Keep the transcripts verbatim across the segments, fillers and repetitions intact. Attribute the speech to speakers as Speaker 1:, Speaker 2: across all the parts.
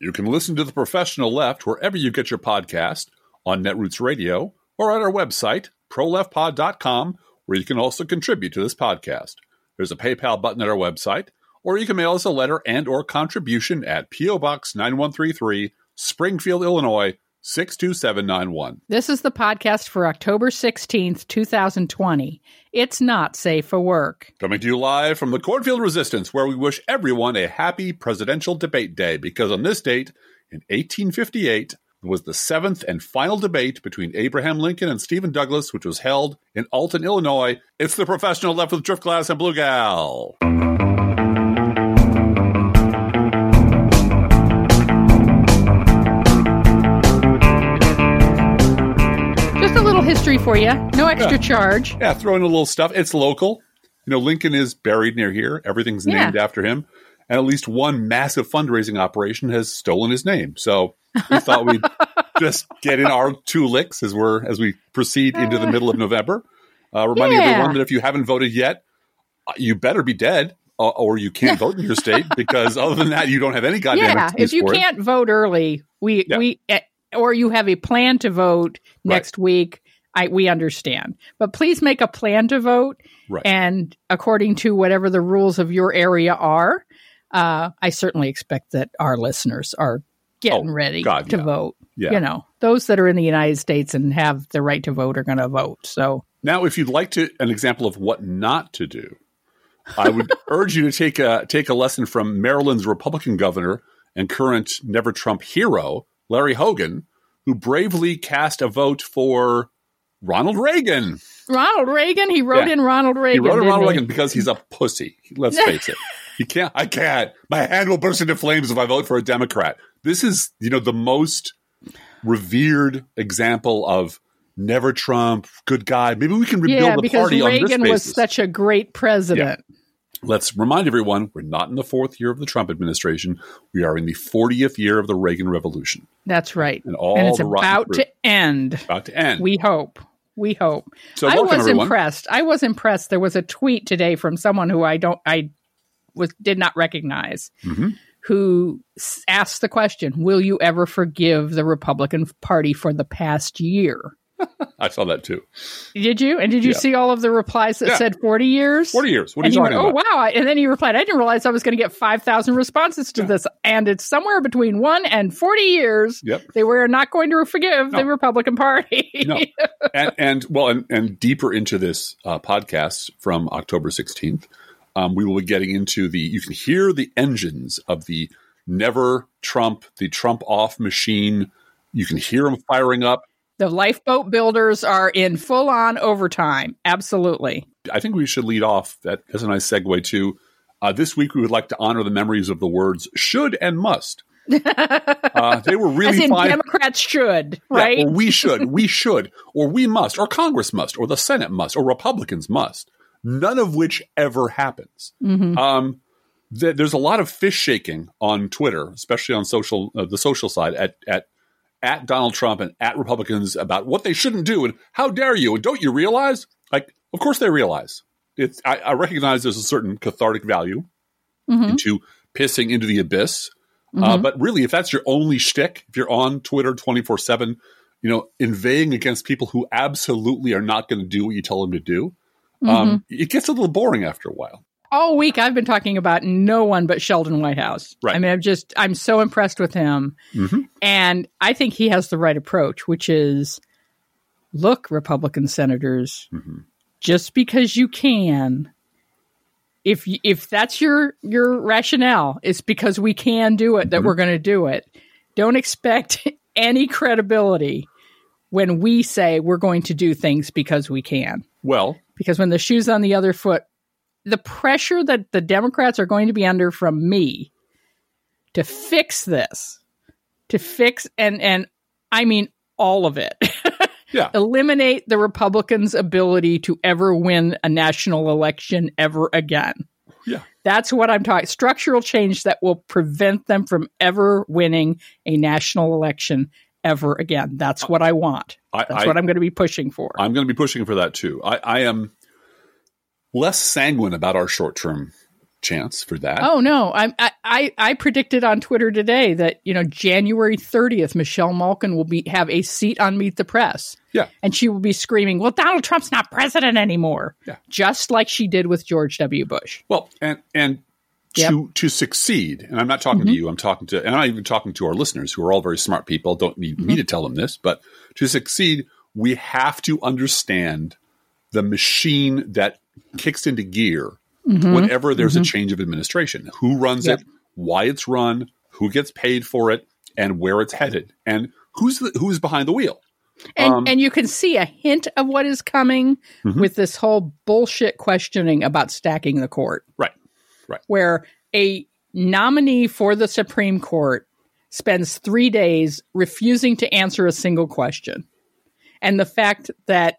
Speaker 1: You can listen to The Professional Left wherever you get your podcast, on Netroots Radio, or at our website, pro left pod dot com, where you can also contribute to this podcast. There's a PayPal button at our website, or you can mail us a letter and or contribution at P O. Box nine one three three, Springfield, Illinois, six two seven nine one.
Speaker 2: This is the podcast for October sixteenth, twenty twenty. It's not safe for work.
Speaker 1: Coming to you live from the Cornfield Resistance, where we wish everyone a happy presidential debate day, because on this date, in eighteen fifty-eight, was the seventh and final debate between Abraham Lincoln and Stephen Douglas, which was held in Alton, Illinois. It's The Professional Left with Driftglass and Blue Gal.
Speaker 2: Just a little history for you. No extra
Speaker 1: Yeah.
Speaker 2: charge.
Speaker 1: Yeah, throw in a little stuff. It's local. You know, Lincoln is buried near here. Everything's
Speaker 2: Yeah.
Speaker 1: named after him. And at least one massive fundraising operation has stolen his name. So we thought we'd just get in our two licks as we're as we proceed into the middle of November. Uh, reminding
Speaker 2: Yeah.
Speaker 1: everyone that if you haven't voted yet, uh, you better be dead, uh, or you can't vote in your state, because other than that, you don't have any goddamn
Speaker 2: Yeah,
Speaker 1: excuse
Speaker 2: if you
Speaker 1: for it.
Speaker 2: can't vote early, we
Speaker 1: Yeah.
Speaker 2: we eh, or you have a plan to vote next week, I we understand. But please make a plan to vote,
Speaker 1: Right.
Speaker 2: and according to whatever the rules of your area are, uh, I certainly expect that our listeners are getting
Speaker 1: Oh,
Speaker 2: ready
Speaker 1: God,
Speaker 2: to
Speaker 1: yeah.
Speaker 2: vote.
Speaker 1: Yeah.
Speaker 2: You know, those that are in the United States and have the right to vote are going to vote. So
Speaker 1: Now, if you'd like to an example of what not to do, I would urge you to take a take a lesson from Maryland's Republican governor and current Never Trump hero, Larry Hogan, who bravely cast a vote for Ronald Reagan.
Speaker 2: Ronald Reagan, he wrote
Speaker 1: Yeah.
Speaker 2: in Ronald Reagan.
Speaker 1: He wrote in
Speaker 2: didn't
Speaker 1: Ronald
Speaker 2: he?
Speaker 1: Reagan because he's a pussy. Let's face it. He can't. I can't. My hand will burst into flames if I vote for a Democrat. This is, you know, the most revered example of never Trump, good guy. Maybe we can rebuild
Speaker 2: Yeah,
Speaker 1: the
Speaker 2: because
Speaker 1: party on this
Speaker 2: Reagan was
Speaker 1: basis.
Speaker 2: such a great president.
Speaker 1: Let's remind everyone, we're not in the fourth year of the Trump administration. We are in the fortieth year of the Reagan Revolution.
Speaker 2: That's right.
Speaker 1: And all
Speaker 2: and it's
Speaker 1: the rotten
Speaker 2: about
Speaker 1: fruit.
Speaker 2: to end.
Speaker 1: About to end.
Speaker 2: We hope. We hope.
Speaker 1: So
Speaker 2: I
Speaker 1: welcome,
Speaker 2: was
Speaker 1: everyone.
Speaker 2: impressed. I was impressed. There was a tweet today from someone who I don't, I was did not recognize,
Speaker 1: Mm-hmm.
Speaker 2: who s- asked the question: "Will you ever forgive the Republican Party for the past year?"
Speaker 1: I saw that too.
Speaker 2: Did you? And did you
Speaker 1: Yeah.
Speaker 2: see all of the replies that
Speaker 1: Yeah.
Speaker 2: said forty years?
Speaker 1: forty years. What are
Speaker 2: and
Speaker 1: you
Speaker 2: he
Speaker 1: talking
Speaker 2: went,
Speaker 1: about?
Speaker 2: "Oh wow!" And then he replied, "I didn't realize I was going to get five thousand responses to
Speaker 1: Yeah.
Speaker 2: this, and it's somewhere between one and forty years.
Speaker 1: Yep.
Speaker 2: They were not going to forgive
Speaker 1: No.
Speaker 2: the Republican Party."
Speaker 1: No. and, and well, and, and deeper into this uh, podcast from October sixteenth, um, we will be getting into the, you can hear the engines of the never Trump, the Trump off machine. You can hear them firing up.
Speaker 2: The lifeboat builders are in full-on overtime. Absolutely.
Speaker 1: I think we should lead off that as a nice segue to uh, this week. We would like to honor the memories of the words should and must. Uh, they were really
Speaker 2: As in
Speaker 1: fine.
Speaker 2: Democrats should,
Speaker 1: Yeah,
Speaker 2: right?
Speaker 1: or we should, we should, or we must, or Congress must, or the Senate must, or Republicans must. None of which ever happens.
Speaker 2: Mhm.
Speaker 1: Um, th- there's a lot of fish shaking on Twitter, especially on social, uh, the social side, at at at Donald Trump and at Republicans about what they shouldn't do and how dare you and don't you realize? Like, of course they realize. It's I, I recognize there's a certain cathartic value
Speaker 2: Mhm.
Speaker 1: into pissing into the abyss. Uh,
Speaker 2: Mhm.
Speaker 1: but really, if that's your only shtick, if you're on Twitter twenty-four seven, you know, inveighing against people who absolutely are not going to do what you tell them to do, um, it gets a little boring after a while.
Speaker 2: All week I've been talking about no one but Sheldon Whitehouse.
Speaker 1: Right.
Speaker 2: I mean, I'm just, I'm so impressed with him.
Speaker 1: Mm-hmm.
Speaker 2: And I think he has the right approach, which is, look, Republican senators,
Speaker 1: Mm-hmm.
Speaker 2: just because you can, if y- if that's your your rationale, it's because we can do it that
Speaker 1: Mhm.
Speaker 2: we're going to do it. Don't expect any credibility when we say we're going to do things because we can.
Speaker 1: Well,
Speaker 2: Because when the shoe's on the other foot, the pressure that the Democrats are going to be under from me to fix this, to fix, and, and I mean all of it,
Speaker 1: yeah,
Speaker 2: eliminate the Republicans' ability to ever win a national election ever again.
Speaker 1: yeah.
Speaker 2: That's what I'm talking. Structural change that will prevent them from ever winning a national election ever again. That's what I want.
Speaker 1: I,
Speaker 2: That's
Speaker 1: I,
Speaker 2: what I'm going to be pushing for.
Speaker 1: I'm going to be pushing for that too. I, I am less sanguine about our short-term chance for that.
Speaker 2: Oh no, I, I I predicted on Twitter today that you know January thirtieth, Michelle Malkin will be have a seat on Meet the Press.
Speaker 1: Yeah,
Speaker 2: and she will be screaming, "Well, Donald Trump's not president anymore."
Speaker 1: Yeah,
Speaker 2: just like she did with George W. Bush.
Speaker 1: Well, and and to yep. to succeed, and I'm not talking mm-hmm. to you. I'm talking to, and I'm not even talking to our listeners who are all very smart people. Don't need mm-hmm. me to tell them this, but to succeed, we have to understand the machine that kicks into gear. Mm-hmm. Whenever there's mm-hmm. a change of administration, who runs yep. it, why it's run, who gets paid for it, and where it's headed, and who's the, who's behind the wheel.
Speaker 2: And,
Speaker 1: um,
Speaker 2: and you can see a hint of what is coming mm-hmm. with this whole bullshit questioning about stacking the court.
Speaker 1: Right, right.
Speaker 2: Where a nominee for the Supreme Court spends three days refusing to answer a single question. And the fact that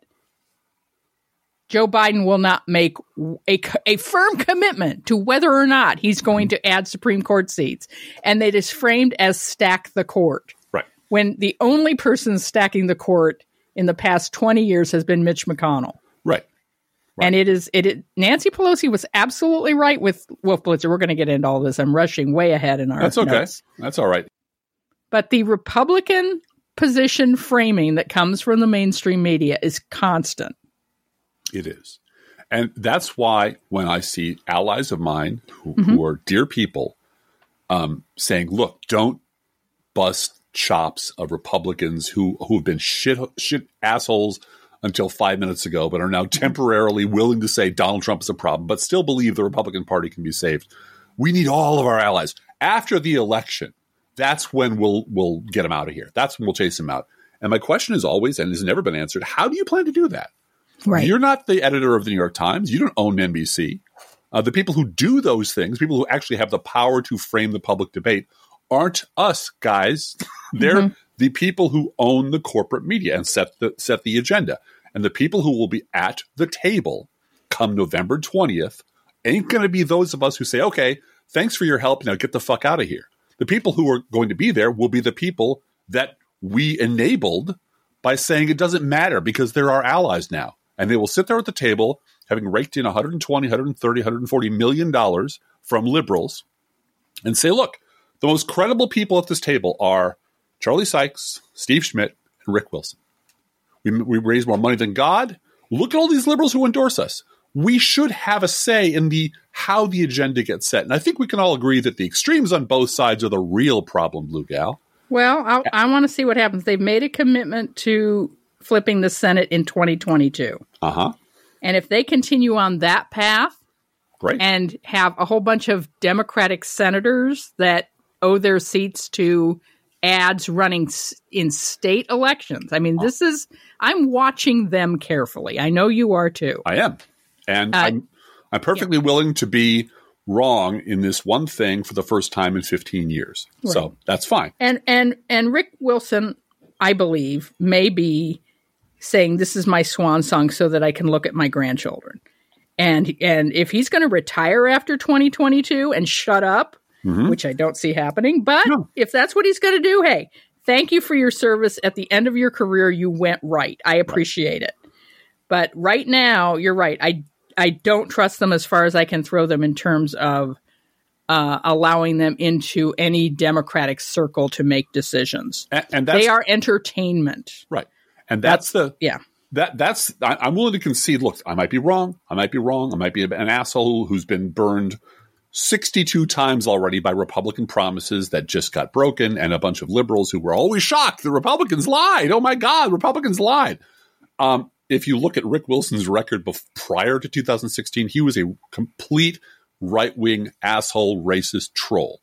Speaker 2: Joe Biden will not make a, a firm commitment to whether or not he's going to add Supreme Court seats. And it is framed as stack the court.
Speaker 1: Right.
Speaker 2: When the only person stacking the court in the past twenty years has been Mitch McConnell.
Speaker 1: Right. Right.
Speaker 2: And it is, it, it Nancy Pelosi was absolutely right with Wolf Blitzer. We're going to get into all this. I'm rushing way ahead in our
Speaker 1: That's okay.
Speaker 2: notes.
Speaker 1: That's all right.
Speaker 2: But the Republican position framing that comes from the mainstream media is constant.
Speaker 1: It is. And that's why when I see allies of mine who,
Speaker 2: mm-hmm.
Speaker 1: who are dear people um, saying, look, don't bust chops of Republicans who, who have been shit, shit assholes until five minutes ago, but are now temporarily willing to say Donald Trump is a problem, but still believe the Republican Party can be saved. We need all of our allies. After the election, that's when we'll we'll get them out of here. That's when we'll chase them out. And my question is always, and has never been answered, how do you plan to do that?
Speaker 2: Right.
Speaker 1: You're not the editor of the New York Times. You don't own N B C. Uh, the people who do those things, people who actually have the power to frame the public debate, aren't us, guys. They're mm-hmm. the people who own the corporate media and set the set the agenda. And the people who will be at the table come November twentieth ain't going to be those of us who say, okay, thanks for your help. Now get the fuck out of here. The people who are going to be there will be the people that we enabled by saying it doesn't matter because they're our allies now. And they will sit there at the table, having raked in one hundred twenty, one hundred thirty, one hundred forty million dollars from liberals, and say, look, the most credible people at this table are Charlie Sykes, Steve Schmidt, and Rick Wilson. We, we raise more money than God. Look at all these liberals who endorse us. We should have a say in the how the agenda gets set. And I think we can all agree that the extremes on both sides are the real problem, Blue Gal.
Speaker 2: Well, I'll, I want to see what happens. They've made a commitment to flipping the Senate in twenty twenty-two.
Speaker 1: Uh-huh.
Speaker 2: And if they continue on that path
Speaker 1: Great.
Speaker 2: and have a whole bunch of Democratic senators that owe their seats to ads running in state elections. I mean, this is, I'm watching them carefully. I know you are too.
Speaker 1: I am. And uh, I'm, I'm perfectly
Speaker 2: yeah.
Speaker 1: willing to be wrong in this one thing for the first time in fifteen years. Right. So that's fine.
Speaker 2: And, and, and Rick Wilson, I believe, may be saying this is my swan song so that I can look at my grandchildren. And, and if he's going to retire after twenty twenty-two and shut up, mm-hmm. which I don't see happening. But no. if that's what he's going to do, hey, thank you for your service. At the end of your career, you went right. I appreciate right. it. But right now, you're right. I I don't trust them as far as I can throw them in terms of uh, allowing them into any Democratic circle to make decisions.
Speaker 1: And, and that's,
Speaker 2: they are entertainment.
Speaker 1: Right. And that's, that's the...
Speaker 2: Yeah.
Speaker 1: That that's I, I'm willing to concede, look, I might be wrong. I might be wrong. I might be an asshole who's been burned sixty-two times already by Republican promises that just got broken, and a bunch of liberals who were always shocked the Republicans lied. Oh my God, Republicans lied. Um, if you look at Rick Wilson's record before, prior to two thousand sixteen, he was a complete right-wing asshole racist troll.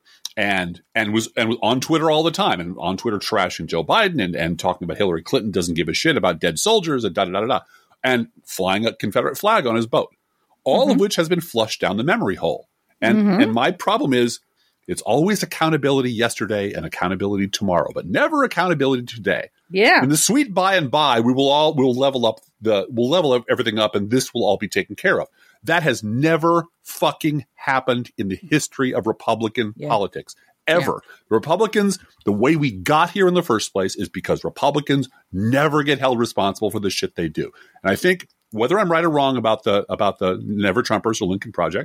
Speaker 1: And and was and was on Twitter all the time, and on Twitter trashing Joe Biden and, and talking about Hillary Clinton doesn't give a shit about dead soldiers and da da da da, and flying a Confederate flag on his boat, all mm-hmm. of which has been flushed down the memory hole. And mm-hmm. and my problem is, it's always accountability yesterday and accountability tomorrow, but never accountability today.
Speaker 2: Yeah.
Speaker 1: In the sweet by and by, we will all we'll level up the we'll level everything up, and this will all be taken care of. That has never fucking happened in the history of Republican yeah. politics, ever. Yeah. The Republicans, the way we got here in the first place is because Republicans never get held responsible for the shit they do. And I think whether I'm right or wrong about the about the Never Trumpers or Lincoln Project,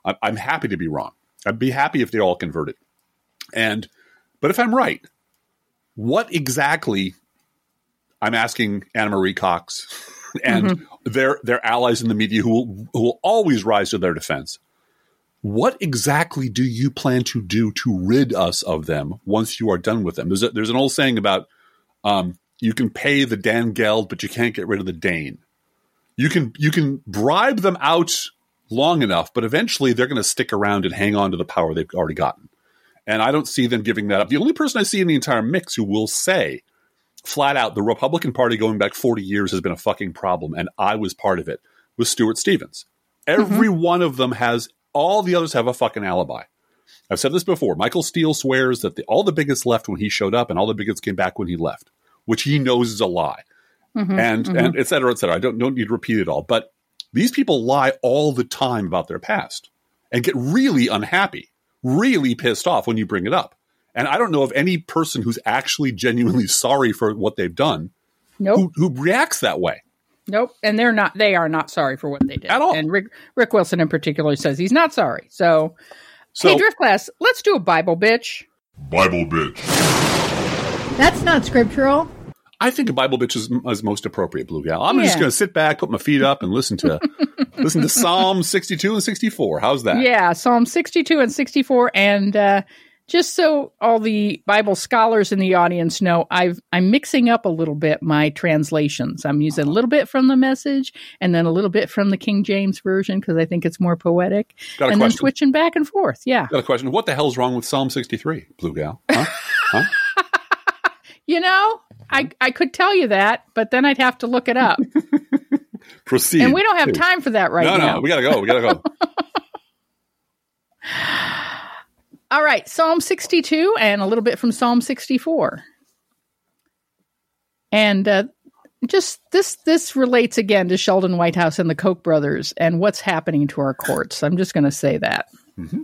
Speaker 1: I, I'm happy to be wrong. I'd be happy if they all converted. And, but if I'm right, what exactly, I'm asking Anna Marie Cox and mm-hmm. their their allies in the media who will, who will always rise to their defense. What exactly do you plan to do to rid us of them once you are done with them? There's a, there's an old saying about um, you can pay the Dan Geld, but you can't get rid of the Dane. You can you can bribe them out long enough, but eventually they're going to stick around and hang on to the power they've already gotten. And I don't see them giving that up. The only person I see in the entire mix who will say flat out the Republican Party going back forty years has been a fucking problem, and I was part of it, was Stuart Stevens. Every mm-hmm. one of them has, all the others have a fucking alibi. I've said this before. Michael Steele swears that the, all the bigots left when he showed up and all the bigots came back when he left, which he knows is a lie. Mm-hmm, and, mm-hmm. and et cetera, et cetera. I don't, don't need to repeat it all. But these people lie all the time about their past and get really unhappy, really pissed off when you bring it up. And I don't know of any person who's actually genuinely sorry for what they've done
Speaker 2: nope.
Speaker 1: who, who reacts that way.
Speaker 2: Nope. And they're not, they are not sorry for what they did.
Speaker 1: At all.
Speaker 2: And Rick, Rick Wilson in particular says he's not sorry. So, so hey, Drift Class, let's do a Bible bitch.
Speaker 3: Bible bitch.
Speaker 4: That's not scriptural.
Speaker 1: I think a Bible bitch is, is most appropriate, Blue Gal. I'm
Speaker 2: yeah.
Speaker 1: just going to sit back, put my feet up, and listen to listen to Psalm sixty-two and sixty-four. How's that?
Speaker 2: Yeah, Psalm sixty-two and sixty-four. And uh, just so all the Bible scholars in the audience know, I've, I'm mixing up a little bit my translations. I'm using a little bit from the Message and then a little bit from the King James Version because I think it's more poetic.
Speaker 1: Got a
Speaker 2: and
Speaker 1: question.
Speaker 2: Then switching back and forth. Yeah.
Speaker 1: Got a question. What the hell's wrong with Psalm sixty-three, Blue Gal? Huh? Huh?
Speaker 2: You know, I, I could tell you that, but then I'd have to look it up.
Speaker 1: Proceed.
Speaker 2: And we don't have time for that right
Speaker 1: no,
Speaker 2: now.
Speaker 1: No, no, we got to go. We got to go.
Speaker 2: All right, Psalm sixty-two and a little bit from Psalm sixty-four. And uh, just this this relates again to Sheldon Whitehouse and the Koch brothers and what's happening to our courts. I'm just going to say that. Mm-hmm.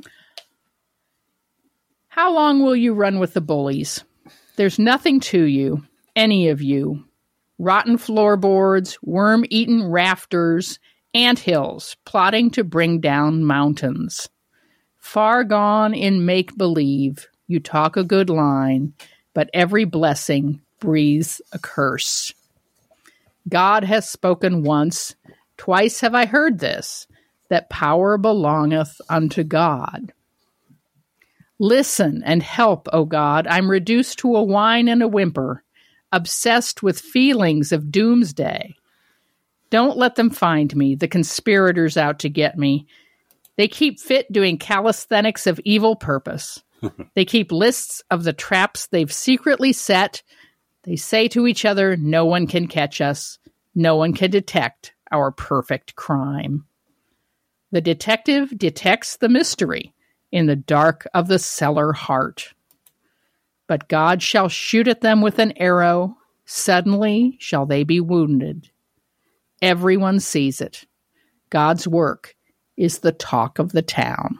Speaker 2: How long will you run with the bullies? There's nothing to you, any of you. Rotten floorboards, worm-eaten rafters, anthills plotting to bring down mountains. Far gone in make-believe, you talk a good line, but every blessing breathes a curse. God has spoken once, twice have I heard this, that power belongeth unto God. Listen and help, O God. I'm reduced to a whine and a whimper, obsessed with feelings of doomsday. Don't let them find me, the conspirators out to get me. They keep fit doing calisthenics of evil purpose. They keep lists of the traps they've secretly set. They say to each other, no one can catch us. No one can detect our perfect crime. The detective detects the mystery in the dark of the cellar heart. But God shall shoot at them with an arrow. Suddenly shall they be wounded. Everyone sees it. God's work is the talk of the town.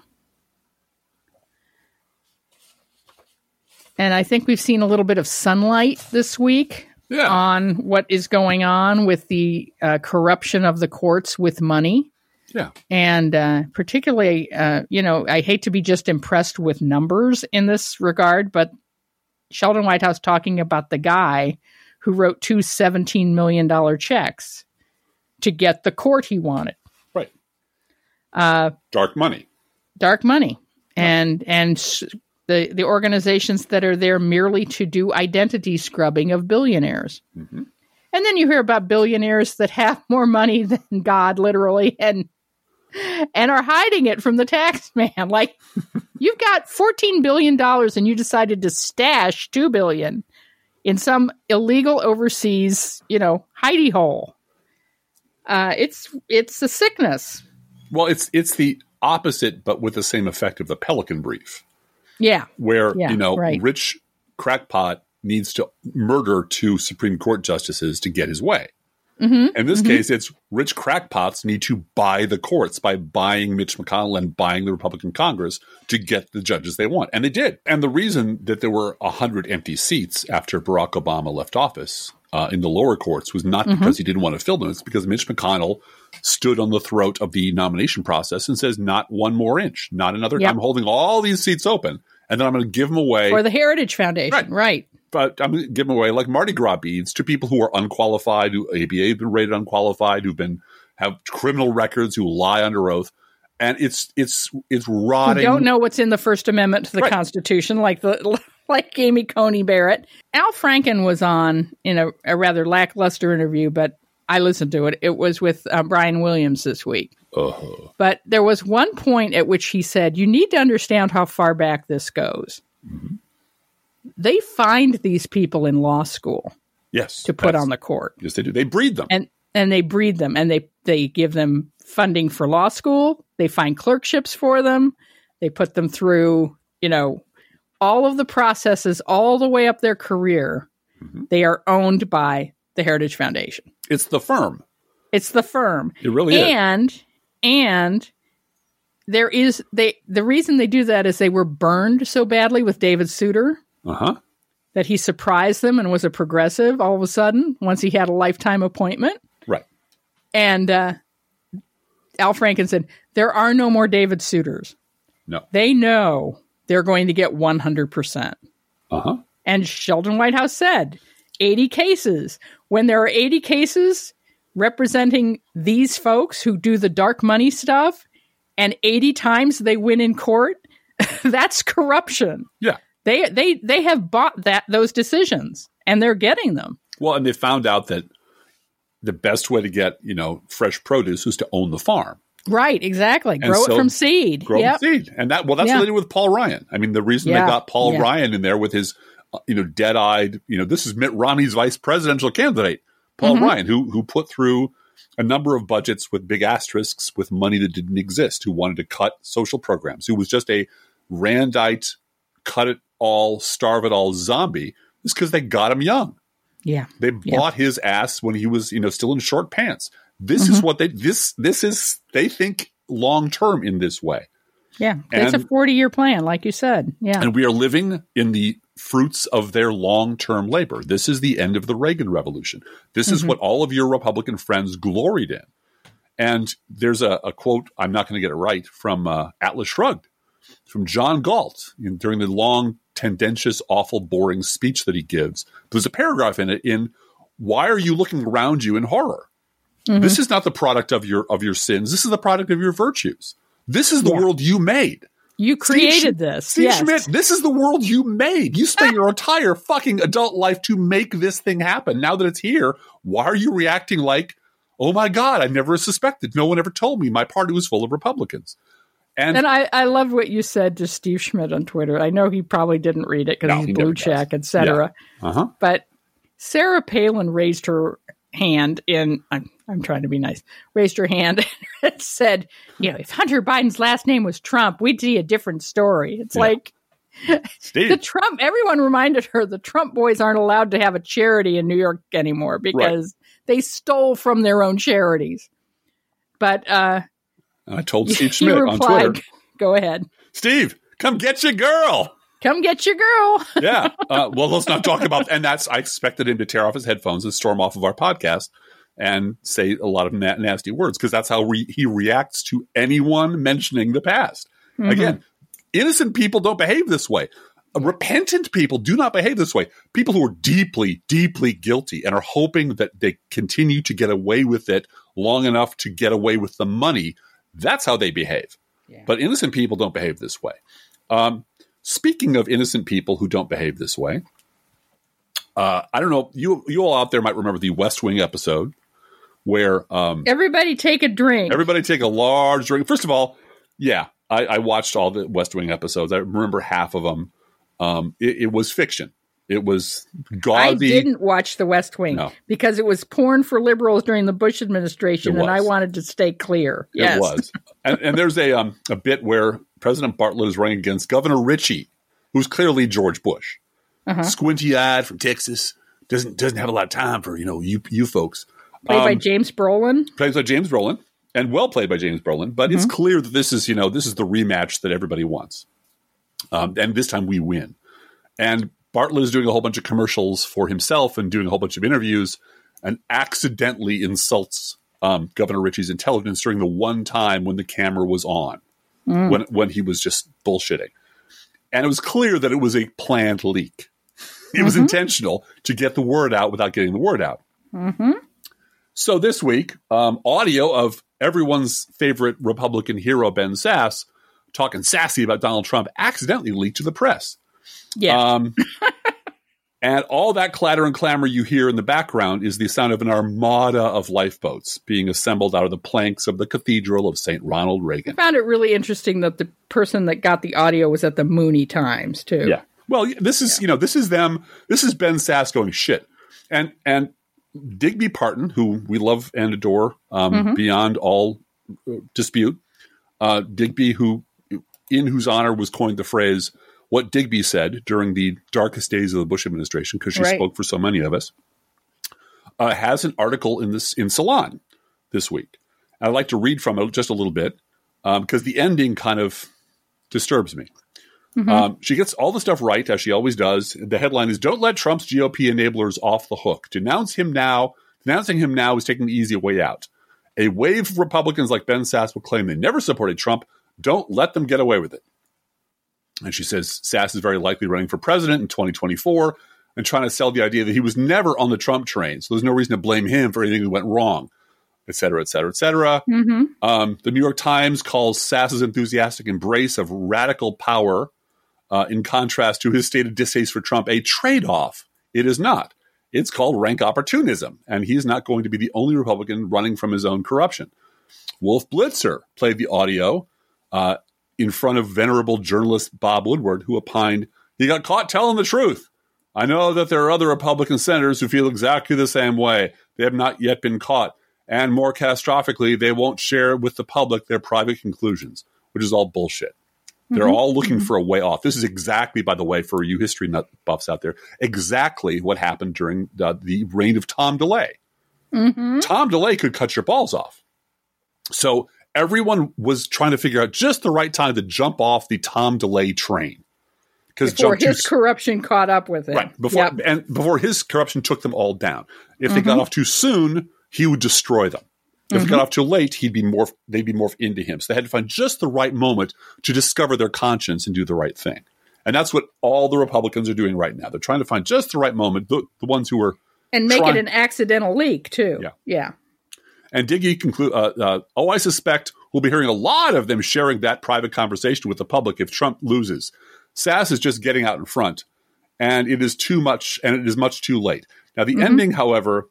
Speaker 2: And I think we've seen a little bit of sunlight this week
Speaker 1: yeah.
Speaker 2: on what is going on with the uh, corruption of the courts with money.
Speaker 1: Yeah.
Speaker 2: And uh, particularly, uh, you know, I hate to be just impressed with numbers in this regard, but Sheldon Whitehouse talking about the guy who wrote two seventeen million dollars checks to get the court he wanted.
Speaker 1: Right.
Speaker 2: Uh,
Speaker 1: dark money.
Speaker 2: Dark money. And and the, the organizations that are there merely to do identity scrubbing of billionaires. Mm-hmm. And then you hear about billionaires that have more money than God, literally, and and are hiding it from the tax man. Like, you've got fourteen billion dollars and you decided to stash two billion dollars in some illegal overseas, you know, hidey hole. Uh, it's it's a sickness.
Speaker 1: Well, it's it's the opposite, but with the same effect of the Pelican Brief.
Speaker 2: Yeah.
Speaker 1: Where,
Speaker 2: yeah,
Speaker 1: you know,
Speaker 2: right.
Speaker 1: rich crackpot needs to murder two Supreme Court justices to get his way. Mm-hmm, in this mm-hmm. case, it's rich crackpots need to buy the courts by buying Mitch McConnell and buying the Republican Congress to get the judges they want. And they did. And the reason that there were one hundred empty seats after Barack Obama left office uh, in the lower courts was not because mm-hmm. he didn't want to fill them. It's because Mitch McConnell stood on the throat of the nomination process and says, not one more inch, not another. Yep. I'm holding all these seats open, and then I'm going to give them away.
Speaker 2: For the Heritage Foundation, right. right.
Speaker 1: But I'm going to give them away like Mardi Gras beads to people who are unqualified, who A B A have been rated unqualified, who've been have criminal records, who lie under oath. And it's it's it's rotting.
Speaker 2: Who don't know what's in the First Amendment to the right. Constitution, like the like Amy Coney Barrett. Al Franken was on in a, a rather lackluster interview, but I listened to it. It was with uh, Brian Williams this week. Uh-huh. But there was one point at which he said, you need to understand how far back this goes. Mm-hmm. They find these people in law school
Speaker 1: yes,
Speaker 2: to put on the court.
Speaker 1: Yes, they do. They breed them.
Speaker 2: And and they breed them, and they, they give them funding for law school. They find clerkships for them. They put them through, you know, all of the processes all the way up their career. Mm-hmm. They are owned by the Heritage Foundation.
Speaker 1: It's the firm.
Speaker 2: It's the firm.
Speaker 1: It really
Speaker 2: and,
Speaker 1: is.
Speaker 2: And and there is they the reason they do that is they were burned so badly with David Souter.
Speaker 1: Uh-huh.
Speaker 2: That he surprised them and was a progressive all of a sudden once he had a lifetime appointment.
Speaker 1: Right.
Speaker 2: And uh, Al Franken said, there are no more David Souters.
Speaker 1: No.
Speaker 2: They know they're going to get one hundred percent.
Speaker 1: Uh-huh.
Speaker 2: And Sheldon Whitehouse said, eighty cases. When there are eighty cases representing these folks who do the dark money stuff and eighty times they win in court, that's corruption.
Speaker 1: Yeah.
Speaker 2: They they they have bought that those decisions, and they're getting them.
Speaker 1: Well, and they found out that the best way to get, you know, fresh produce was to own the farm.
Speaker 2: Right, exactly.
Speaker 1: And
Speaker 2: grow
Speaker 1: so,
Speaker 2: it from seed.
Speaker 1: Grow
Speaker 2: yep.
Speaker 1: from seed. And that well, that's
Speaker 2: yeah.
Speaker 1: what they did with Paul Ryan. I mean, the reason
Speaker 2: yeah.
Speaker 1: they got Paul
Speaker 2: yeah.
Speaker 1: Ryan in there with his, you know, dead-eyed, you know, this is Mitt Romney's vice presidential candidate, Paul mm-hmm. Ryan, who who put through a number of budgets with big asterisks with money that didn't exist, who wanted to cut social programs, who was just a Randite, cut it all, starve it all zombie, is because they got him young.
Speaker 2: Yeah.
Speaker 1: They
Speaker 2: yeah.
Speaker 1: bought his ass when he was, you know, still in short pants. This mm-hmm. is what they, this, this is, they think long-term in this way.
Speaker 2: Yeah. It's a forty-year plan, like you said. Yeah.
Speaker 1: And we are living in the fruits of their long-term labor. This is the end of the Reagan Revolution. This mm-hmm. is what all of your Republican friends gloried in. And there's a, a quote, I'm not going to get it right, from uh, Atlas Shrugged, from John Galt in, during the long, tendentious, awful, boring speech that he gives. There's a paragraph in it in, why are you looking around you in horror? Mm-hmm. This is not the product of your of your sins. This is the product of your virtues. This is the
Speaker 2: yeah.
Speaker 1: world you made.
Speaker 2: You created
Speaker 1: Steve,
Speaker 2: this.
Speaker 1: Steve
Speaker 2: yes.
Speaker 1: Schmidt, this is the world you made. You spent your entire fucking adult life to make this thing happen. Now that it's here, why are you reacting like, oh my God, I never suspected. No one ever told me my party was full of Republicans. And,
Speaker 2: and I, I loved what you said to Steve Schmidt on Twitter. I know he probably didn't read it because
Speaker 1: no,
Speaker 2: he's
Speaker 1: he
Speaker 2: blue check, et cetera.
Speaker 1: Yeah. Uh-huh.
Speaker 2: But Sarah Palin raised her hand in, I'm, I'm trying to be nice, raised her hand and said, you know, if Hunter Biden's last name was Trump, we'd see a different story. It's yeah. like
Speaker 1: Steve.
Speaker 2: the Trump, everyone reminded her the Trump boys aren't allowed to have a charity in New York anymore because right. they stole from their own charities. But, uh,
Speaker 1: I told Steve Schmidt replied, on Twitter.
Speaker 2: Go ahead.
Speaker 1: Steve, come get your girl.
Speaker 2: Come get your girl.
Speaker 1: yeah. Uh, well, let's not talk about, and that's, I expected him to tear off his headphones and storm off of our podcast and say a lot of na- nasty words because that's how re- he reacts to anyone mentioning the past. Mm-hmm. Again, innocent people don't behave this way. Repentant people do not behave this way. People who are deeply, deeply guilty and are hoping that they continue to get away with it long enough to get away with the money, that's how they behave. Yeah. But innocent people don't behave this way. Um, speaking of innocent people who don't behave this way, uh, I don't know, you you all out there might remember the West Wing episode where... Um,
Speaker 2: everybody take a drink.
Speaker 1: Everybody take a large drink. First of all, yeah, I, I watched all the West Wing episodes. I remember half of them. Um, it, it was fiction. It was gauzy.
Speaker 2: I didn't watch The West Wing
Speaker 1: no.
Speaker 2: because it was porn for liberals during the Bush administration, and I wanted to stay clear. Yes.
Speaker 1: It was. and, and there's a um, a bit where President Bartlett is running against Governor Ritchie, who's clearly George Bush, uh-huh. squinty-eyed from Texas, doesn't doesn't have a lot of time for you know you you folks.
Speaker 2: Played
Speaker 1: um,
Speaker 2: by James Brolin.
Speaker 1: Played by James Brolin, and well played by James Brolin. But mm-hmm. it's clear that this is you know this is the rematch that everybody wants, um, and this time we win. And Bartlett is doing a whole bunch of commercials for himself and doing a whole bunch of interviews and accidentally insults um, Governor Ritchie's intelligence during the one time when the camera was on, mm. when when he was just bullshitting. And it was clear that it was a planned leak. It mm-hmm. was intentional to get the word out without getting the word out.
Speaker 2: Mm-hmm.
Speaker 1: So this week, um, audio of everyone's favorite Republican hero, Ben Sasse, talking sassy about Donald Trump accidentally leaked to the press.
Speaker 2: Yeah.
Speaker 1: Um, and all that clatter and clamor you hear in the background is the sound of an armada of lifeboats being assembled out of the planks of the Cathedral of Saint Ronald Reagan.
Speaker 2: I found it really interesting that the person that got the audio was at the Mooney Times, too.
Speaker 1: Yeah. Well, this is, yeah. you know, this is them. This is Ben Sasse going shit. And, and Digby Parton, who we love and adore um, mm-hmm. beyond all uh, dispute, uh, Digby, who in whose honor was coined the phrase, what Digby said during the darkest days of the Bush administration, because she right. spoke for so many of us, uh, has an article in this in Salon this week. And I'd like to read from it just a little bit because um, the ending kind of disturbs me. Mm-hmm. Um, she gets all the stuff right, as she always does. The headline is, "Don't let Trump's G O P enablers off the hook. Denounce him now. Denouncing him now is taking the easy way out. A wave of Republicans like Ben Sasse will claim they never supported Trump. Don't let them get away with it." And she says Sasse is very likely running for president in twenty twenty-four and trying to sell the idea that he was never on the Trump train. So there's no reason to blame him for anything that went wrong, et cetera, et cetera, et cetera.
Speaker 2: Mm-hmm.
Speaker 1: Um, the New York Times calls Sasse's enthusiastic embrace of radical power, uh, in contrast to his stated distaste for Trump, a trade-off. It is not. It's called rank opportunism, and he's not going to be the only Republican running from his own corruption. Wolf Blitzer played the audio uh, in front of venerable journalist Bob Woodward, who opined, "He got caught telling the truth. I know that there are other Republican senators who feel exactly the same way. They have not yet been caught. And more catastrophically, they won't share with the public their private conclusions," which is all bullshit. Mm-hmm. They're all looking mm-hmm. for a way off. This is exactly, by the way, for you history nut buffs out there, exactly what happened during the, the reign of Tom DeLay.
Speaker 2: Mm-hmm.
Speaker 1: Tom DeLay could cut your balls off. So everyone was trying to figure out just the right time to jump off the Tom DeLay train.
Speaker 2: Before his too, corruption caught up with it.
Speaker 1: Right. Before, yep. And before his corruption took them all down. If mm-hmm. they got off too soon, he would destroy them. If mm-hmm. they got off too late, he'd be morphed, they'd be morphed into him. So they had to find just the right moment to discover their conscience and do the right thing. And that's what all the Republicans are doing right now. They're trying to find just the right moment, the, the ones who are
Speaker 2: And make
Speaker 1: trying,
Speaker 2: it an accidental leak, too.
Speaker 1: Yeah.
Speaker 2: Yeah.
Speaker 1: And Diggy conclude, uh, uh, oh, I suspect we'll be hearing a lot of them sharing that private conversation with the public if Trump loses. Sasse is just getting out in front, and it is too much, and it is much too late. Now, the mm-hmm. ending, however,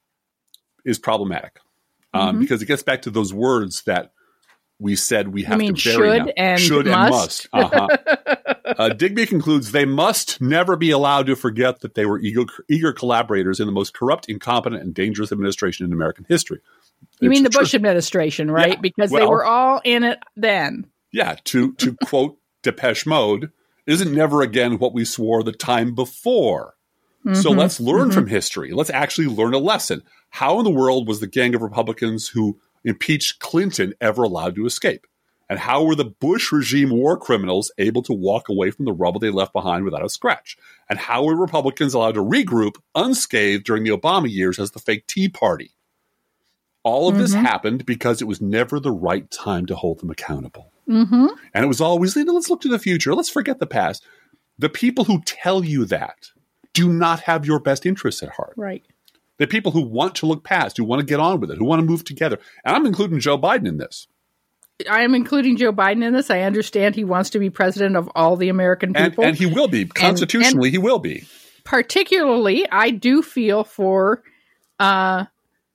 Speaker 1: is problematic um, mm-hmm. because it gets back to those words that we said we have
Speaker 2: you mean
Speaker 1: to bury
Speaker 2: should
Speaker 1: now.
Speaker 2: And
Speaker 1: should
Speaker 2: must.
Speaker 1: and must. Uh-huh. uh, Digby concludes they must never be allowed to forget that they were eager, eager collaborators in the most corrupt, incompetent, and dangerous administration in American history.
Speaker 2: You
Speaker 1: it's
Speaker 2: mean the
Speaker 1: true.
Speaker 2: Bush administration, right?
Speaker 1: Yeah.
Speaker 2: Because
Speaker 1: well,
Speaker 2: they were all in it then.
Speaker 1: Yeah, to to quote Depeche Mode, isn't never again what we swore the time before. Mm-hmm. So let's learn mm-hmm. from history. Let's actually learn a lesson. How in the world was the gang of Republicans who impeached Clinton ever allowed to escape? And how were the Bush regime war criminals able to walk away from the rubble they left behind without a scratch? And how were Republicans allowed to regroup unscathed during the Obama years as the fake Tea Party? All of mm-hmm. this happened because it was never the right time to hold them accountable.
Speaker 2: Mm-hmm.
Speaker 1: And it was always, let's look to the future. Let's forget the past. The people who tell you that do not have your best interests at heart.
Speaker 2: Right.
Speaker 1: The people who want to look past, who want to get on with it, who want to move together. And I'm including Joe Biden in this.
Speaker 2: I am including Joe Biden in this. I understand he wants to be president of all the American people.
Speaker 1: And, and he will be. Constitutionally, and, and he will be.
Speaker 2: Particularly, I do feel for... Uh,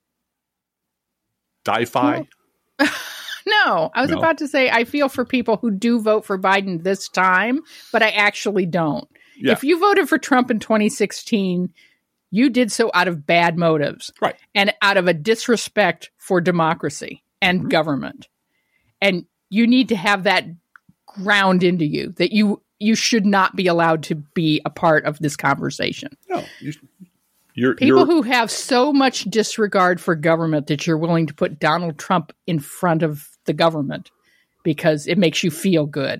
Speaker 1: Di-fi?
Speaker 2: Well, no, I was
Speaker 1: no.
Speaker 2: about to say I feel for people who do vote for Biden this time, but I actually don't.
Speaker 1: Yeah.
Speaker 2: If you voted for Trump in twenty sixteen, you did so out of bad motives.
Speaker 1: Right.
Speaker 2: And out of a disrespect for democracy and mm-hmm. government. And you need to have that ground into you that you you should not be allowed to be a part of this conversation.
Speaker 1: No, you should. You're,
Speaker 2: People
Speaker 1: you're,
Speaker 2: who have so much disregard for government that you're willing to put Donald Trump in front of the government because it makes you feel good,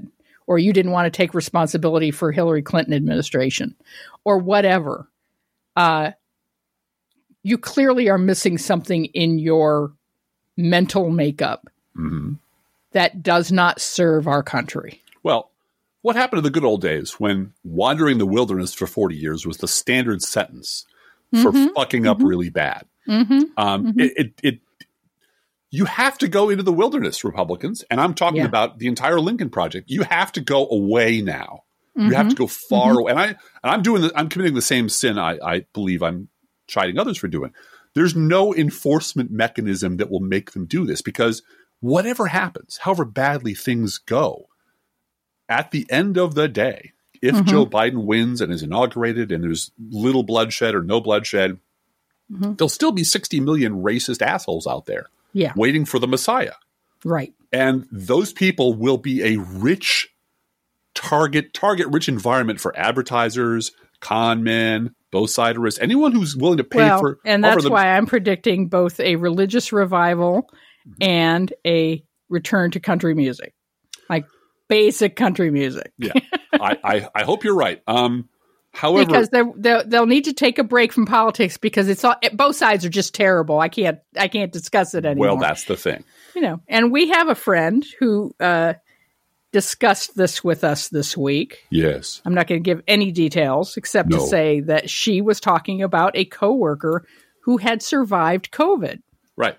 Speaker 2: or you didn't want to take responsibility for Hillary Clinton administration, or whatever. Uh, you clearly are missing something in your mental makeup
Speaker 1: mm-hmm.
Speaker 2: that does not serve our country.
Speaker 1: Well, what happened in the good old days when wandering the wilderness for forty years was the standard sentence for
Speaker 2: mm-hmm.
Speaker 1: fucking up
Speaker 2: mm-hmm.
Speaker 1: really bad?
Speaker 2: Mm-hmm.
Speaker 1: Um,
Speaker 2: mm-hmm.
Speaker 1: It, it, it, you have to go into the wilderness, Republicans, and I'm talking
Speaker 2: yeah.
Speaker 1: about the entire Lincoln Project. You have to go away now.
Speaker 2: Mm-hmm.
Speaker 1: You have to go far
Speaker 2: mm-hmm.
Speaker 1: away. And I, and I'm doing, the, I'm committing the same sin I, I believe I'm chiding others for doing. There's no enforcement mechanism that will make them do this, because whatever happens, however badly things go, at the end of the day, if
Speaker 2: mm-hmm.
Speaker 1: Joe Biden wins and is inaugurated and there's little bloodshed or no bloodshed, mm-hmm. there'll still be sixty million racist assholes out there
Speaker 2: yeah.
Speaker 1: waiting for the Messiah.
Speaker 2: Right.
Speaker 1: And those people will be a rich target, target rich environment for advertisers, con men, both siderists, anyone who's willing to pay
Speaker 2: well,
Speaker 1: for.
Speaker 2: And that's
Speaker 1: the,
Speaker 2: why I'm predicting both a religious revival mm-hmm. and a return to country music, like basic country music.
Speaker 1: Yeah, I, I, I hope you're right. Um, however,
Speaker 2: because they'll they'll need to take a break from politics, because it's all, both sides are just terrible. I can't I can't discuss it anymore.
Speaker 1: Well, that's the thing.
Speaker 2: You know, and we have a friend who uh, discussed this with us this week.
Speaker 1: Yes.
Speaker 2: I'm not going to give any details except
Speaker 1: no.
Speaker 2: to say that she was talking about a coworker who had survived COVID.
Speaker 1: Right.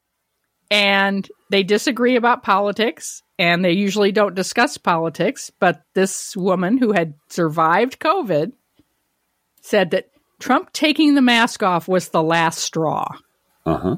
Speaker 2: And they disagree about politics, and they usually don't discuss politics. But this woman who had survived COVID said that Trump taking the mask off was the last straw.
Speaker 1: Uh-huh.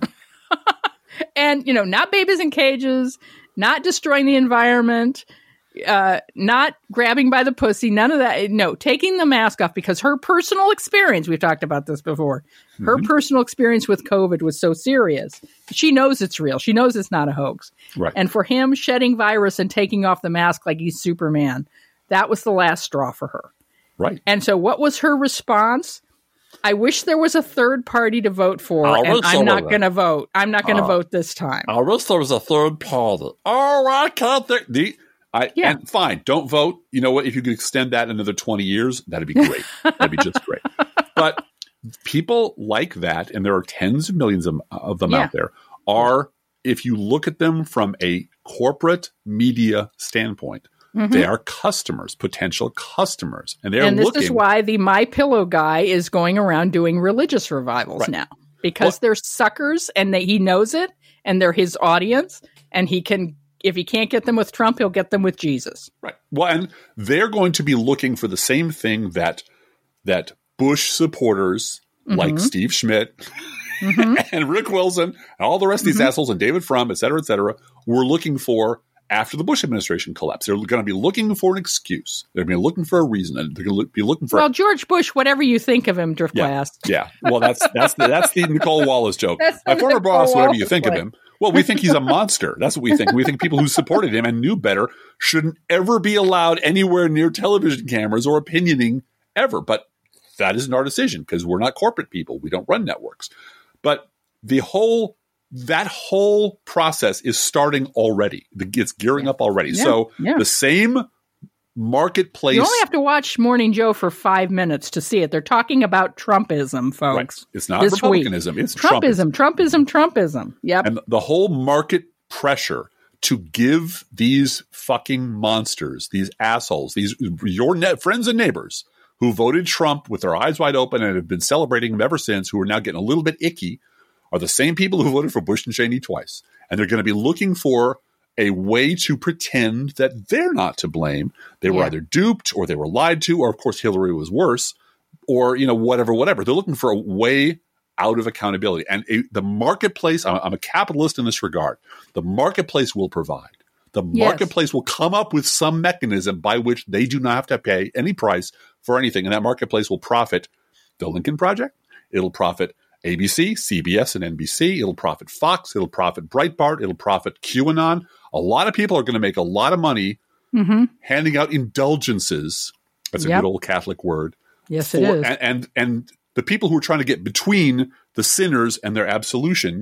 Speaker 2: And, you know, not babies in cages, not destroying the environment, uh, not grabbing by the pussy, none of that. No, taking the mask off, because her personal experience, we've talked about this before, mm-hmm. her personal experience with COVID was so serious. She knows it's real. She knows it's not a hoax.
Speaker 1: Right.
Speaker 2: And for him, shedding virus and taking off the mask like he's Superman, that was the last straw for her.
Speaker 1: Right.
Speaker 2: And so what was her response? I wish there was a third party to vote for, I and I'm not going to vote. I'm not going to uh, vote this time.
Speaker 1: I wish there was a third party. Oh, I can't think. The, I,
Speaker 2: yeah.
Speaker 1: And fine, don't vote. You know what? If you could extend that another twenty years, that'd be great. That'd be just great. But people like that, and there are tens of millions of, of them
Speaker 2: yeah.
Speaker 1: out there, are, if you look at them from a corporate media standpoint, mm-hmm. they are customers, potential customers. And they're
Speaker 2: And this
Speaker 1: looking,
Speaker 2: is why the MyPillow guy is going around doing religious revivals right. now. Because well, they're suckers, and they, he knows it, and they're his audience, and he can, if he can't get them with Trump, he'll get them with Jesus.
Speaker 1: Right. Well, and they're going to be looking for the same thing that that Bush supporters mm-hmm. like Steve Schmidt mm-hmm. and Rick Wilson and all the rest of these mm-hmm. assholes and David Frum, et cetera, et cetera, were looking for after the Bush administration collapsed. They're going to be looking for an excuse. They're going to be looking for a reason. And they're going to be looking for.
Speaker 2: Well, George Bush, whatever you think of him, Drift
Speaker 1: yeah,
Speaker 2: Blast.
Speaker 1: Yeah. Well, that's that's the, that's the Nicole Wallace joke.
Speaker 2: That's
Speaker 1: My former
Speaker 2: Nicole
Speaker 1: boss, whatever
Speaker 2: Wallace
Speaker 1: you think
Speaker 2: way.
Speaker 1: of him. Well, we think he's a monster. That's what we think. We think people who supported him and knew better shouldn't ever be allowed anywhere near television cameras or opinioning ever. But that isn't our decision, because we're not corporate people. We don't run networks. But the whole that whole process is starting already. It's gearing up already.
Speaker 2: Yeah,
Speaker 1: so
Speaker 2: yeah.
Speaker 1: the same marketplace.
Speaker 2: You only have to watch Morning Joe for five minutes to see it. They're talking about Trumpism, folks.
Speaker 1: Right. It's not Republicanism. Week. It's
Speaker 2: Trumpism, Trumpism, Trumpism, Trumpism. Yep.
Speaker 1: And the whole market pressure to give these fucking monsters, these assholes, these your net friends and neighbors who voted Trump with their eyes wide open and have been celebrating him ever since, who are now getting a little bit icky, are the same people who voted for Bush and Cheney twice. And they're going to be looking for a way to pretend that they're not to blame. They were
Speaker 2: yeah.
Speaker 1: either duped, or they were lied to, or of course Hillary was worse, or, you know, whatever, whatever. They're looking for a way out of accountability. And a, the marketplace, I'm, I'm a capitalist in this regard, the marketplace will provide. The
Speaker 2: yes.
Speaker 1: marketplace will come up with some mechanism by which they do not have to pay any price for anything. And that marketplace will profit the Lincoln Project. It'll profit A B C, C B S, and N B C. It'll profit Fox. It'll profit Breitbart. It'll profit QAnon. A lot of people are going to make a lot of money
Speaker 2: mm-hmm.
Speaker 1: handing out indulgences. That's a
Speaker 2: yep.
Speaker 1: good old Catholic word.
Speaker 2: Yes,
Speaker 1: for,
Speaker 2: it is.
Speaker 1: And, and and the people who are trying to get between the sinners and their absolution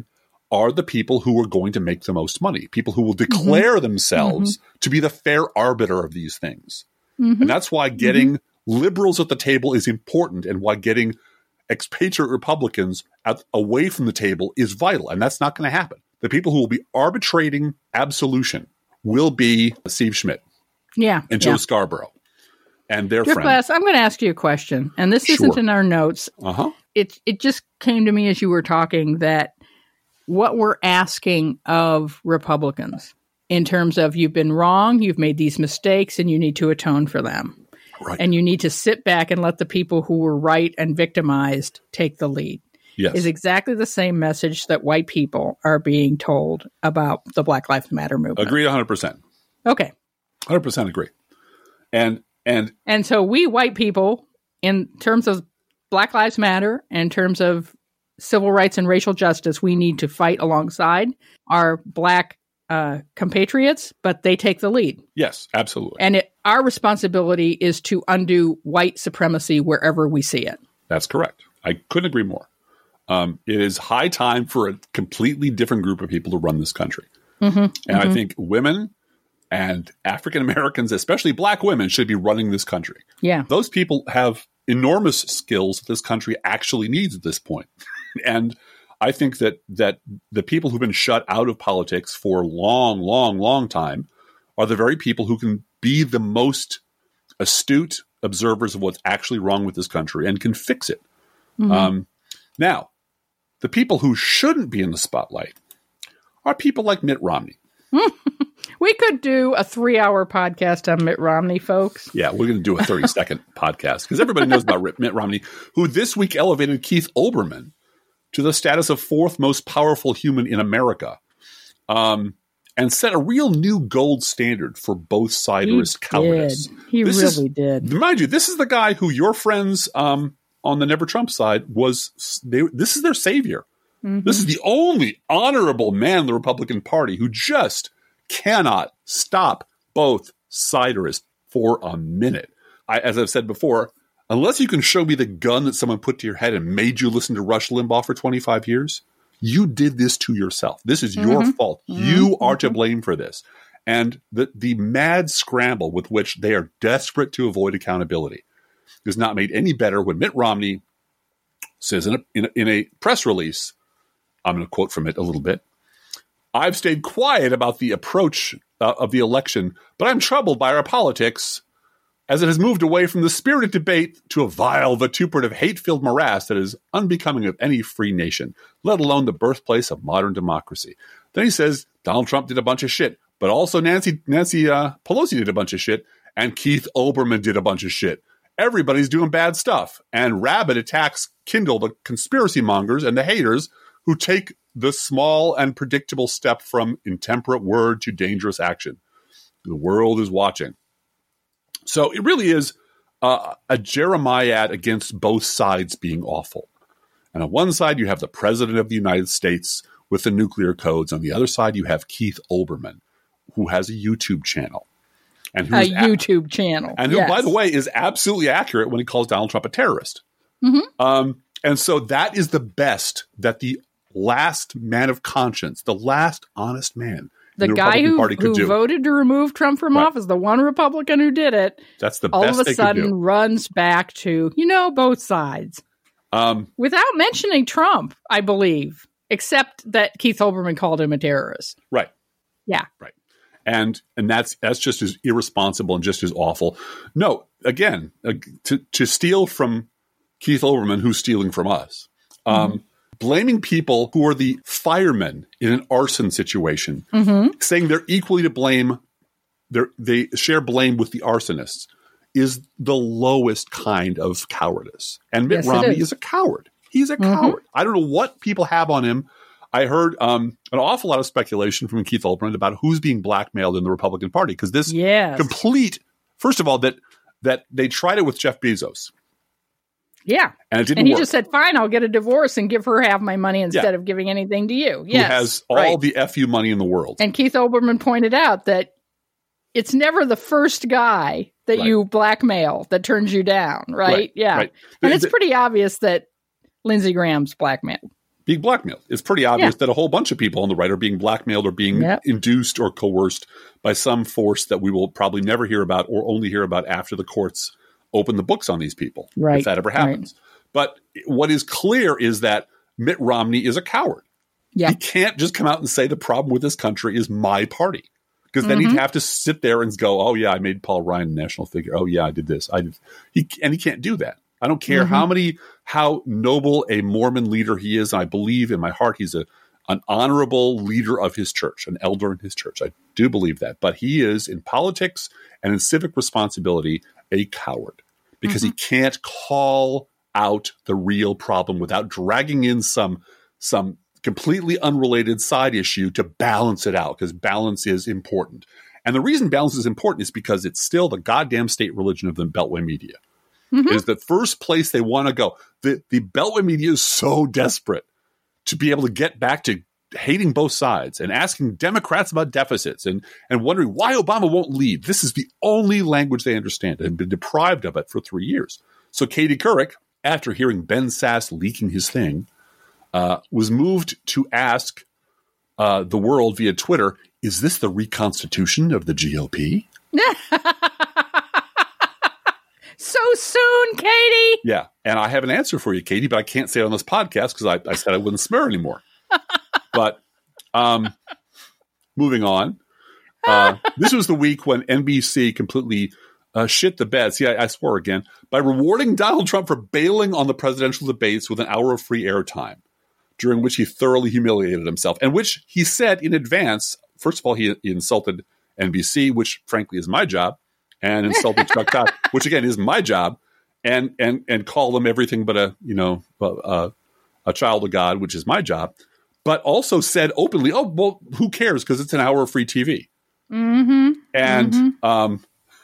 Speaker 1: are the people who are going to make the most money, people who will declare mm-hmm. themselves mm-hmm. to be the fair arbiter of these things. Mm-hmm. And that's why getting mm-hmm. liberals at the table is important, and why getting expatriate Republicans at, away from the table is vital. And that's not going to happen. The people who will be arbitrating absolution will be Steve Schmidt
Speaker 2: yeah,
Speaker 1: and Joe
Speaker 2: yeah.
Speaker 1: Scarborough and their
Speaker 2: Your
Speaker 1: friend.
Speaker 2: Class, I'm going to ask you a question, and this
Speaker 1: Sure.
Speaker 2: isn't in our notes.
Speaker 1: Uh-huh.
Speaker 2: It, it just came to me as you were talking that what we're asking of Republicans in terms of you've been wrong, you've made these mistakes, and you need to atone for them.
Speaker 1: Right.
Speaker 2: And you need to sit back and let the people who were right and victimized take the lead.
Speaker 1: Yes.
Speaker 2: Is exactly the same message that white people are being told about the Black Lives Matter movement.
Speaker 1: Agree one hundred percent.
Speaker 2: Okay.
Speaker 1: one hundred percent agree. And and
Speaker 2: And so we white people, in terms of Black Lives Matter, in terms of civil rights and racial justice, we need to fight alongside our black uh, compatriots, but they take the lead.
Speaker 1: yes, absolutely.
Speaker 2: And it, our responsibility is to undo white supremacy wherever we see it.
Speaker 1: That's correct. I couldn't agree more. Um, it is high time for a completely different group of people to run this country. Mm-hmm, and mm-hmm. I think women and African Americans, especially black women, should be running this country.
Speaker 2: Yeah.
Speaker 1: Those people have enormous skills that this country actually needs at this point. And I think that that the people who've been shut out of politics for a long, long, long time are the very people who can be the most astute observers of what's actually wrong with this country and can fix it. Mm-hmm. Um, now, the people who shouldn't be in the spotlight are people like Mitt Romney.
Speaker 2: We could do a three-hour podcast on Mitt Romney, folks.
Speaker 1: Yeah, we're going to do a thirty-second podcast because everybody knows about Mitt Romney, who this week elevated Keith Olbermann to the status of fourth most powerful human in America, um, and set a real new gold standard for both siderist cowardice.
Speaker 2: Did. He
Speaker 1: this
Speaker 2: really
Speaker 1: is,
Speaker 2: did.
Speaker 1: Mind you, this is the guy who your friends um, on the Never Trump side was. They, this is their savior. Mm-hmm. This is the only honorable man in the Republican Party who just cannot stop both siderists for a minute. I, as I've said before, unless you can show me the gun that someone put to your head and made you listen to Rush Limbaugh for twenty-five years, you did this to yourself. This is mm-hmm. your fault. Mm-hmm. You are to blame for this. And the, the mad scramble with which they are desperate to avoid accountability is not made any better when Mitt Romney says in a, in a, in a press release, I'm going to quote from it a little bit, "I've stayed quiet about the approach uh, of the election, but I'm troubled by our politics as it has moved away from the spirited debate to a vile, vituperative, hate-filled morass that is unbecoming of any free nation, let alone the birthplace of modern democracy." Then he says Donald Trump did a bunch of shit, but also Nancy Nancy uh, Pelosi did a bunch of shit, and Keith Olbermann did a bunch of shit. Everybody's doing bad stuff, and Rabid attacks Kindle, the conspiracy mongers and the haters who take the small and predictable step from intemperate word to dangerous action. The world is watching. So it really is uh, a Jeremiad against both sides being awful. And on one side, you have the President of the United States with the nuclear codes. On the other side, you have Keith Olbermann, who has a YouTube channel. And
Speaker 2: a YouTube a- channel.
Speaker 1: And who,
Speaker 2: yes.
Speaker 1: by the way, is absolutely accurate when he calls Donald Trump a terrorist. Mm-hmm. Um, and so that is the best that the last man of conscience, the last honest man,
Speaker 2: the,
Speaker 1: the
Speaker 2: guy who, who
Speaker 1: do.
Speaker 2: voted to remove Trump from right. office, the one Republican who did it,
Speaker 1: that's the
Speaker 2: all
Speaker 1: best
Speaker 2: of a
Speaker 1: they
Speaker 2: sudden
Speaker 1: could do.
Speaker 2: runs back to, you know, both sides. Um, Without mentioning Trump, I believe, except that Keith Olbermann called him a terrorist.
Speaker 1: Right.
Speaker 2: Yeah.
Speaker 1: Right. And and that's that's just as irresponsible and just as awful. No, again, uh, to, to steal from Keith Olbermann, who's stealing from us, um, mm-hmm. blaming people who are the firemen in an arson situation, mm-hmm. saying they're equally to blame, they're, they share blame with the arsonists, is the lowest kind of cowardice. And Mitt
Speaker 2: yes,
Speaker 1: Romney
Speaker 2: is.
Speaker 1: is a coward. He's a mm-hmm. coward. I don't know what people have on him. I heard um, an awful lot of speculation from Keith Olbermann about who's being blackmailed in the Republican Party, because this
Speaker 2: yes.
Speaker 1: complete, first of all, that that they tried it with Jeff Bezos.
Speaker 2: Yeah.
Speaker 1: And it didn't
Speaker 2: And he
Speaker 1: work.
Speaker 2: just said, fine, I'll get a divorce and give her half my money instead
Speaker 1: yeah.
Speaker 2: of giving anything to you. Yes.
Speaker 1: Who has all
Speaker 2: right.
Speaker 1: the F U money in the world.
Speaker 2: And Keith Olbermann pointed out that it's never the first guy that
Speaker 1: right.
Speaker 2: you blackmail that turns you down, right?
Speaker 1: right.
Speaker 2: Yeah.
Speaker 1: Right.
Speaker 2: And
Speaker 1: the,
Speaker 2: it's
Speaker 1: the,
Speaker 2: pretty obvious that Lindsey Graham's blackmailed.
Speaker 1: being blackmailed. It's pretty obvious
Speaker 2: Yeah.
Speaker 1: that a whole bunch of people on the right are being blackmailed or being
Speaker 2: Yep.
Speaker 1: induced or coerced by some force that we will probably never hear about or only hear about after the courts open the books on these people,
Speaker 2: Right.
Speaker 1: if that ever happens. But what is clear is that Mitt Romney is a coward.
Speaker 2: Yeah.
Speaker 1: He can't just come out and say the problem with this country is my party. Because then
Speaker 2: Mm-hmm.
Speaker 1: he'd have to sit there and go, oh, yeah, I made Paul Ryan a national figure. Oh, yeah, I did this. I did. He, and he can't do that. I don't care
Speaker 2: Mm-hmm.
Speaker 1: how many, how noble a Mormon leader he is. And I believe in my heart he's a an honorable leader of his church, an elder in his church. I do believe that. But he is, in politics and in civic responsibility, a coward. Because he can't call out the real problem without dragging in some some completely unrelated side issue to balance it out, because balance is important. And the reason balance is important is because it's still the goddamn state religion of the Beltway media.
Speaker 2: Mm-hmm.
Speaker 1: It is the first place they want to go. The, the Beltway media is so desperate to be able to get back to hating both sides and asking Democrats about deficits and, and wondering why Obama won't lead. This is the only language they understand and been deprived of it for three years. So Katie Couric, after hearing Ben Sass leaking his thing, uh, was moved to ask uh, the world via Twitter, is this the reconstitution of the G O P?
Speaker 2: So soon, Katie.
Speaker 1: Yeah. And I have an answer for you, Katie, but I can't say it on this podcast because I, I said I wouldn't swear anymore. But um, moving on. Uh, this was the week when N B C completely uh, shit the bed. See, I, I swore again. By rewarding Donald Trump for bailing on the presidential debates with an hour of free airtime, during which he thoroughly humiliated himself, and which he said in advance. First of all, he, he insulted N B C, which frankly is my job, and insulted Chuck Todd, which again is my job, and and and call them everything but a you know a, a child of God, which is my job. But also said openly, "Oh well, who cares? Because it's an hour of free T V."
Speaker 2: Mm-hmm.
Speaker 1: And
Speaker 2: Mm-hmm.
Speaker 1: um,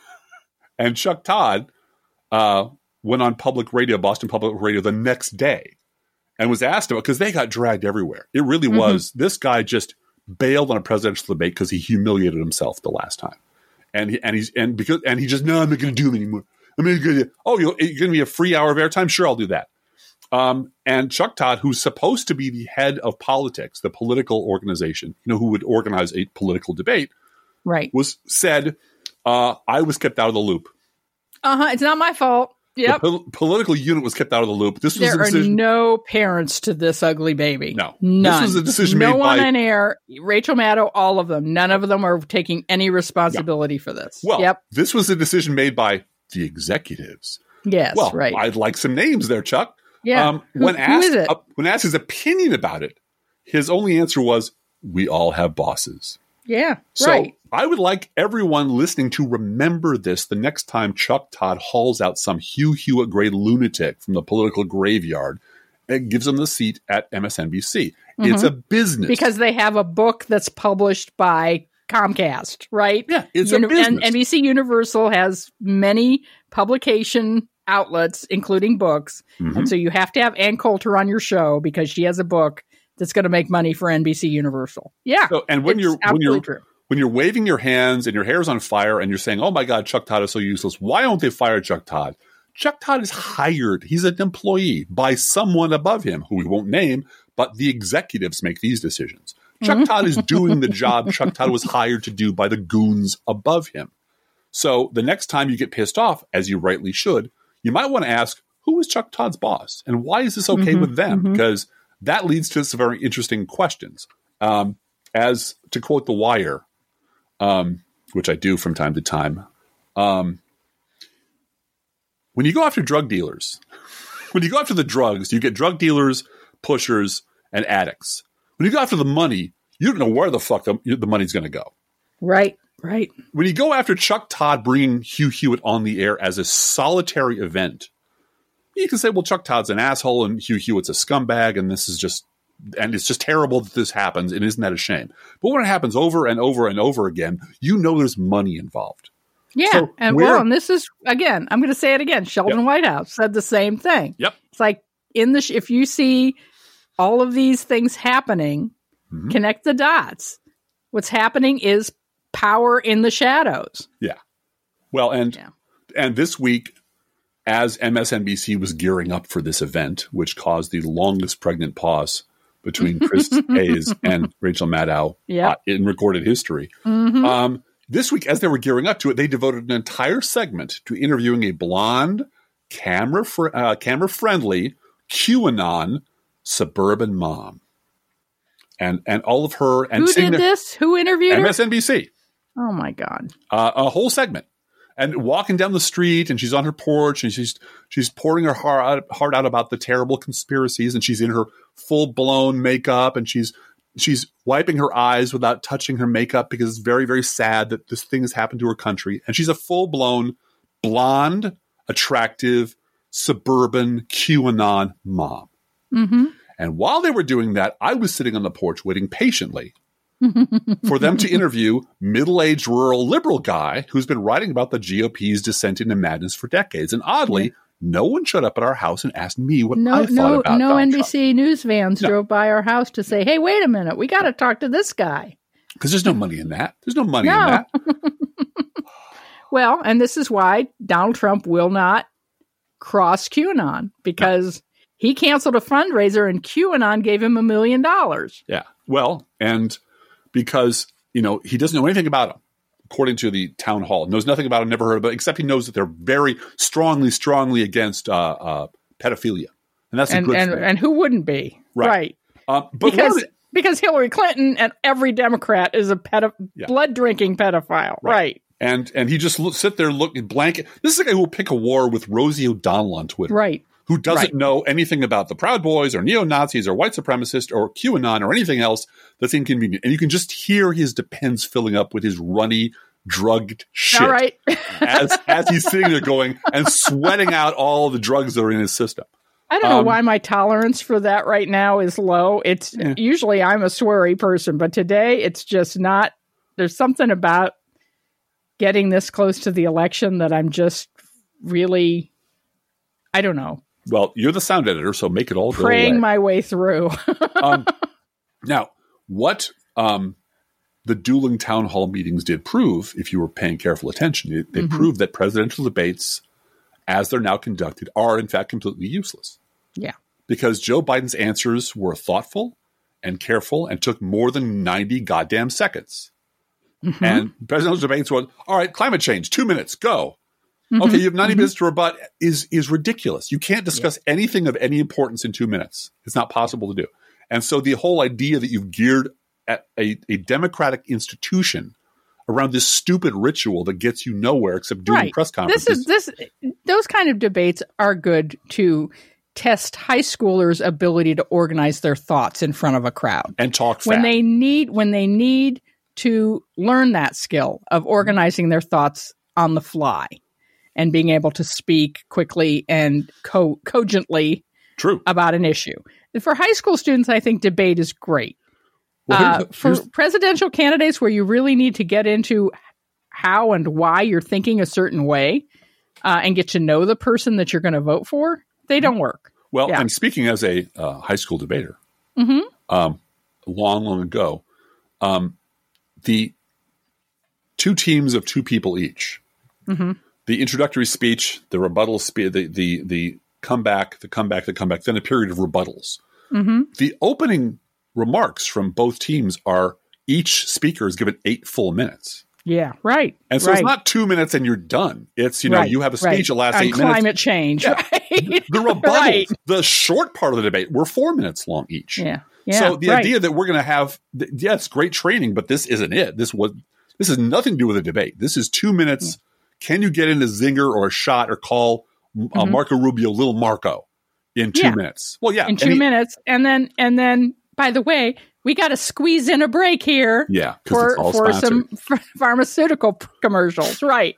Speaker 1: and Chuck Todd uh, went on public radio, Boston Public Radio, the next day, and was asked about, because they got dragged everywhere. It really
Speaker 2: Mm-hmm.
Speaker 1: was, this guy just bailed on a presidential debate because he humiliated himself the last time, and he, and he's and because and he just no, I'm not going to do them anymore. I'm going to oh, you're, you're going to be a free hour of airtime? Sure, I'll do that. Um, and Chuck Todd, who's supposed to be the head of politics, the political organization, you know, who would organize a political debate,
Speaker 2: Right.
Speaker 1: was said, uh, I was kept out of the loop.
Speaker 2: Uh-huh. It's not my fault. Yep.
Speaker 1: The pol- political unit was kept out of the loop. This was
Speaker 2: There
Speaker 1: a
Speaker 2: are
Speaker 1: decision.
Speaker 2: no parents to this ugly baby.
Speaker 1: No.
Speaker 2: None.
Speaker 1: This was a decision
Speaker 2: no
Speaker 1: made
Speaker 2: one
Speaker 1: by-
Speaker 2: on air. Rachel Maddow, all of them. None of them are taking any responsibility for this.
Speaker 1: Well,
Speaker 2: yep.
Speaker 1: this was a decision made by the executives.
Speaker 2: Yes.
Speaker 1: Well,
Speaker 2: right.
Speaker 1: I'd like some names there, Chuck.
Speaker 2: yeah.
Speaker 1: Um,
Speaker 2: Who-
Speaker 1: when
Speaker 2: who
Speaker 1: asked,
Speaker 2: is it?
Speaker 1: uh, when asked his opinion about it, his only answer was, "We all have bosses."
Speaker 2: yeah.
Speaker 1: So
Speaker 2: right.
Speaker 1: I would like everyone listening to remember this the next time Chuck Todd hauls out some Hugh Hewitt grade lunatic from the political graveyard and gives him the seat at M S N B C. It's a business.
Speaker 2: Because they have a book that's published by Comcast, right?
Speaker 1: Yeah, it's
Speaker 2: Uni-
Speaker 1: a business.
Speaker 2: And N B C Universal has many publication outlets, including books.
Speaker 1: Mhm.
Speaker 2: And so you have to have Ann Coulter on your show because she has a book that's going to make money for N B C Universal. Yeah.
Speaker 1: So, and when
Speaker 2: it's
Speaker 1: you're when
Speaker 2: absolutely
Speaker 1: you're
Speaker 2: true.
Speaker 1: when you're waving your hands and your hair's on fire and you're saying, "Oh my God, Chuck Todd is so useless. Why don't they fire Chuck Todd?" Chuck Todd is hired. He's an employee by someone above him who we won't name, but the executives make these decisions. Chuck Todd is doing the job Chuck Todd was hired to do by the goons above him. So the next time you get pissed off, as you rightly should, you might want to ask, who is Chuck Todd's boss? And why is this okay
Speaker 2: Mhm,
Speaker 1: with them?
Speaker 2: mhm.
Speaker 1: Because that leads to some very interesting questions. Um, as to quote The Wire, um, which I do from time to time, um, when you go after drug dealers, when you go after the drugs, you get drug dealers, pushers, and addicts. When you go after the money, you don't know where the fuck the, the money's going to go.
Speaker 2: Right. Right.
Speaker 1: When you go after Chuck Todd bringing Hugh Hewitt on the air as a solitary event, you can say, well, Chuck Todd's an asshole and Hugh Hewitt's a scumbag, and this is just, and it's just terrible that this happens, and isn't that a shame? But when it happens over and over and over again, you know there's money involved.
Speaker 2: Yeah.
Speaker 1: So
Speaker 2: and
Speaker 1: where-
Speaker 2: well, and this is, again, I'm going to say it again. Sheldon
Speaker 1: Yep.
Speaker 2: Whitehouse said the same thing.
Speaker 1: Yep.
Speaker 2: It's like in the, sh- if you see all of these things happening,
Speaker 1: Mhm.
Speaker 2: connect the dots. What's happening is power in the shadows.
Speaker 1: Yeah. Well, and
Speaker 2: Yeah.
Speaker 1: and this week, as M S N B C was gearing up for this event, which caused the longest pregnant pause between Chris Hayes and Rachel Maddow
Speaker 2: Yep.
Speaker 1: uh, in recorded history.
Speaker 2: Mhm.
Speaker 1: Um, this week, as they were gearing up to it, they devoted an entire segment to interviewing a blonde, camera fr- uh, camera friendly QAnon suburban mom, and and all of her and
Speaker 2: Who
Speaker 1: sitting
Speaker 2: did
Speaker 1: there-
Speaker 2: this? Who interviewed
Speaker 1: M
Speaker 2: her?
Speaker 1: S N B C.
Speaker 2: Oh my God.
Speaker 1: Uh, a whole segment, and walking down the street, and she's on her porch, and she's she's pouring her heart out, heart out about the terrible conspiracies, and she's in her full blown makeup, and she's she's wiping her eyes without touching her makeup because it's very very sad that this thing has happened to her country, and she's a full blown blonde, attractive, suburban QAnon mom.
Speaker 2: Mm-hmm.
Speaker 1: And while they were doing that, I was sitting on the porch waiting patiently for them to interview middle-aged rural liberal guy who's been writing about the G O P's descent into madness for decades. And oddly, no one showed up at our house and asked me what
Speaker 2: No,
Speaker 1: I thought
Speaker 2: no,
Speaker 1: about
Speaker 2: no
Speaker 1: Donald
Speaker 2: N B
Speaker 1: Trump.
Speaker 2: C news vans
Speaker 1: No.
Speaker 2: drove by our house to say, "Hey, wait a minute, we got to talk to this guy."
Speaker 1: Because there's no money in that. There's no money in
Speaker 2: No.
Speaker 1: that.
Speaker 2: Well, and this is why Donald Trump will not cross QAnon, because he canceled a fundraiser and QAnon gave him a million dollars.
Speaker 1: Yeah. Well, and because, you know, he doesn't know anything about him, according to the town hall, knows nothing about him, never heard of it, except he knows that they're very strongly, strongly against uh, uh, pedophilia. And that's a
Speaker 2: And
Speaker 1: good
Speaker 2: and,
Speaker 1: thing.
Speaker 2: and who wouldn't be?
Speaker 1: Right.
Speaker 2: Right.
Speaker 1: Um, but one of
Speaker 2: Because
Speaker 1: the-
Speaker 2: because Hillary Clinton and every Democrat is a pedo-
Speaker 1: Yeah.
Speaker 2: blood drinking pedophile. Right.
Speaker 1: And and he just look, sit there looking blank. This is a guy who will pick a war with Rosie O'Donnell on Twitter,
Speaker 2: Right.
Speaker 1: who doesn't
Speaker 2: Right.
Speaker 1: know anything about the Proud Boys or neo-Nazis or white supremacists or QAnon or anything else that's inconvenient. And you can just hear his depends filling up with his runny, drugged shit
Speaker 2: All right.
Speaker 1: as, as he's sitting there going and sweating out all the drugs that are in his system.
Speaker 2: I don't know
Speaker 1: Um,
Speaker 2: why my tolerance for that right now is low. It's
Speaker 1: Yeah.
Speaker 2: usually I'm a sweary person, but today it's just not. There's something about getting this close to the election that I'm just really, I don't know,
Speaker 1: Well, you're the sound editor, so make it all go
Speaker 2: praying
Speaker 1: away.
Speaker 2: my way through.
Speaker 1: um, now, what um, the dueling town hall meetings did prove, if you were paying careful attention, it, they
Speaker 2: Mm-hmm.
Speaker 1: proved that presidential debates, as they're now conducted, are in fact completely useless.
Speaker 2: Yeah.
Speaker 1: Because Joe Biden's answers were thoughtful and careful and took more than ninety goddamn seconds.
Speaker 2: Mm-hmm.
Speaker 1: And presidential debates were, all right, climate change, two minutes, go.
Speaker 2: Mm-hmm.
Speaker 1: Okay, you have ninety minutes to rebut is is ridiculous. You can't discuss anything of any importance in two minutes. It's not possible to do. And so the whole idea that you've geared at a, a democratic institution around this stupid ritual that gets you nowhere except doing
Speaker 2: Right.
Speaker 1: press
Speaker 2: This
Speaker 1: conferences.
Speaker 2: is this. Those kind of debates are good to test high schoolers' ability to organize their thoughts in front of a crowd.
Speaker 1: and talk fast.
Speaker 2: when they need when they need to learn that skill of organizing their thoughts on the fly and being able to speak quickly and co- cogently
Speaker 1: True.
Speaker 2: about an issue. For high school students, I think debate is great.
Speaker 1: Well,
Speaker 2: Uh,
Speaker 1: here's-
Speaker 2: for
Speaker 1: here's-
Speaker 2: presidential candidates where you really need to get into how and why you're thinking a certain way uh, and get to know the person that you're going to vote for, they don't work.
Speaker 1: Well,
Speaker 2: Yeah.
Speaker 1: I'm speaking as a uh, high school debater.
Speaker 2: Mhm.
Speaker 1: Um, long, long ago, um, the two teams of two people each.
Speaker 2: Mm-hmm.
Speaker 1: The introductory speech, the rebuttal speech, the, the the comeback, the comeback, the comeback, then a period of rebuttals.
Speaker 2: Mm-hmm.
Speaker 1: The opening remarks from both teams are each speaker is given eight full minutes.
Speaker 2: Yeah, right.
Speaker 1: And so
Speaker 2: right.
Speaker 1: it's not two minutes and you're done. It's, you know,
Speaker 2: Right,
Speaker 1: you have a speech
Speaker 2: right.
Speaker 1: that lasts
Speaker 2: on
Speaker 1: eight
Speaker 2: climate
Speaker 1: minutes.
Speaker 2: change,
Speaker 1: Yeah.
Speaker 2: right?
Speaker 1: The rebuttals,
Speaker 2: Right.
Speaker 1: the short part of the debate, were four minutes long each.
Speaker 2: Yeah, yeah.
Speaker 1: so the
Speaker 2: right.
Speaker 1: idea that we're going to have, th- yeah, it's great training, but this isn't it. This was, this has nothing to do with a debate. This is two minutes. Can you get in a zinger or a shot or call uh,
Speaker 2: Mhm.
Speaker 1: Marco Rubio Little Marco in two
Speaker 2: Yeah.
Speaker 1: minutes? Well, yeah,
Speaker 2: in two
Speaker 1: and he-
Speaker 2: minutes, and then and then by the way, we got to squeeze in a break here
Speaker 1: Yeah, because
Speaker 2: for
Speaker 1: it's all
Speaker 2: for
Speaker 1: sponsored.
Speaker 2: some ph- pharmaceutical p- commercials, right?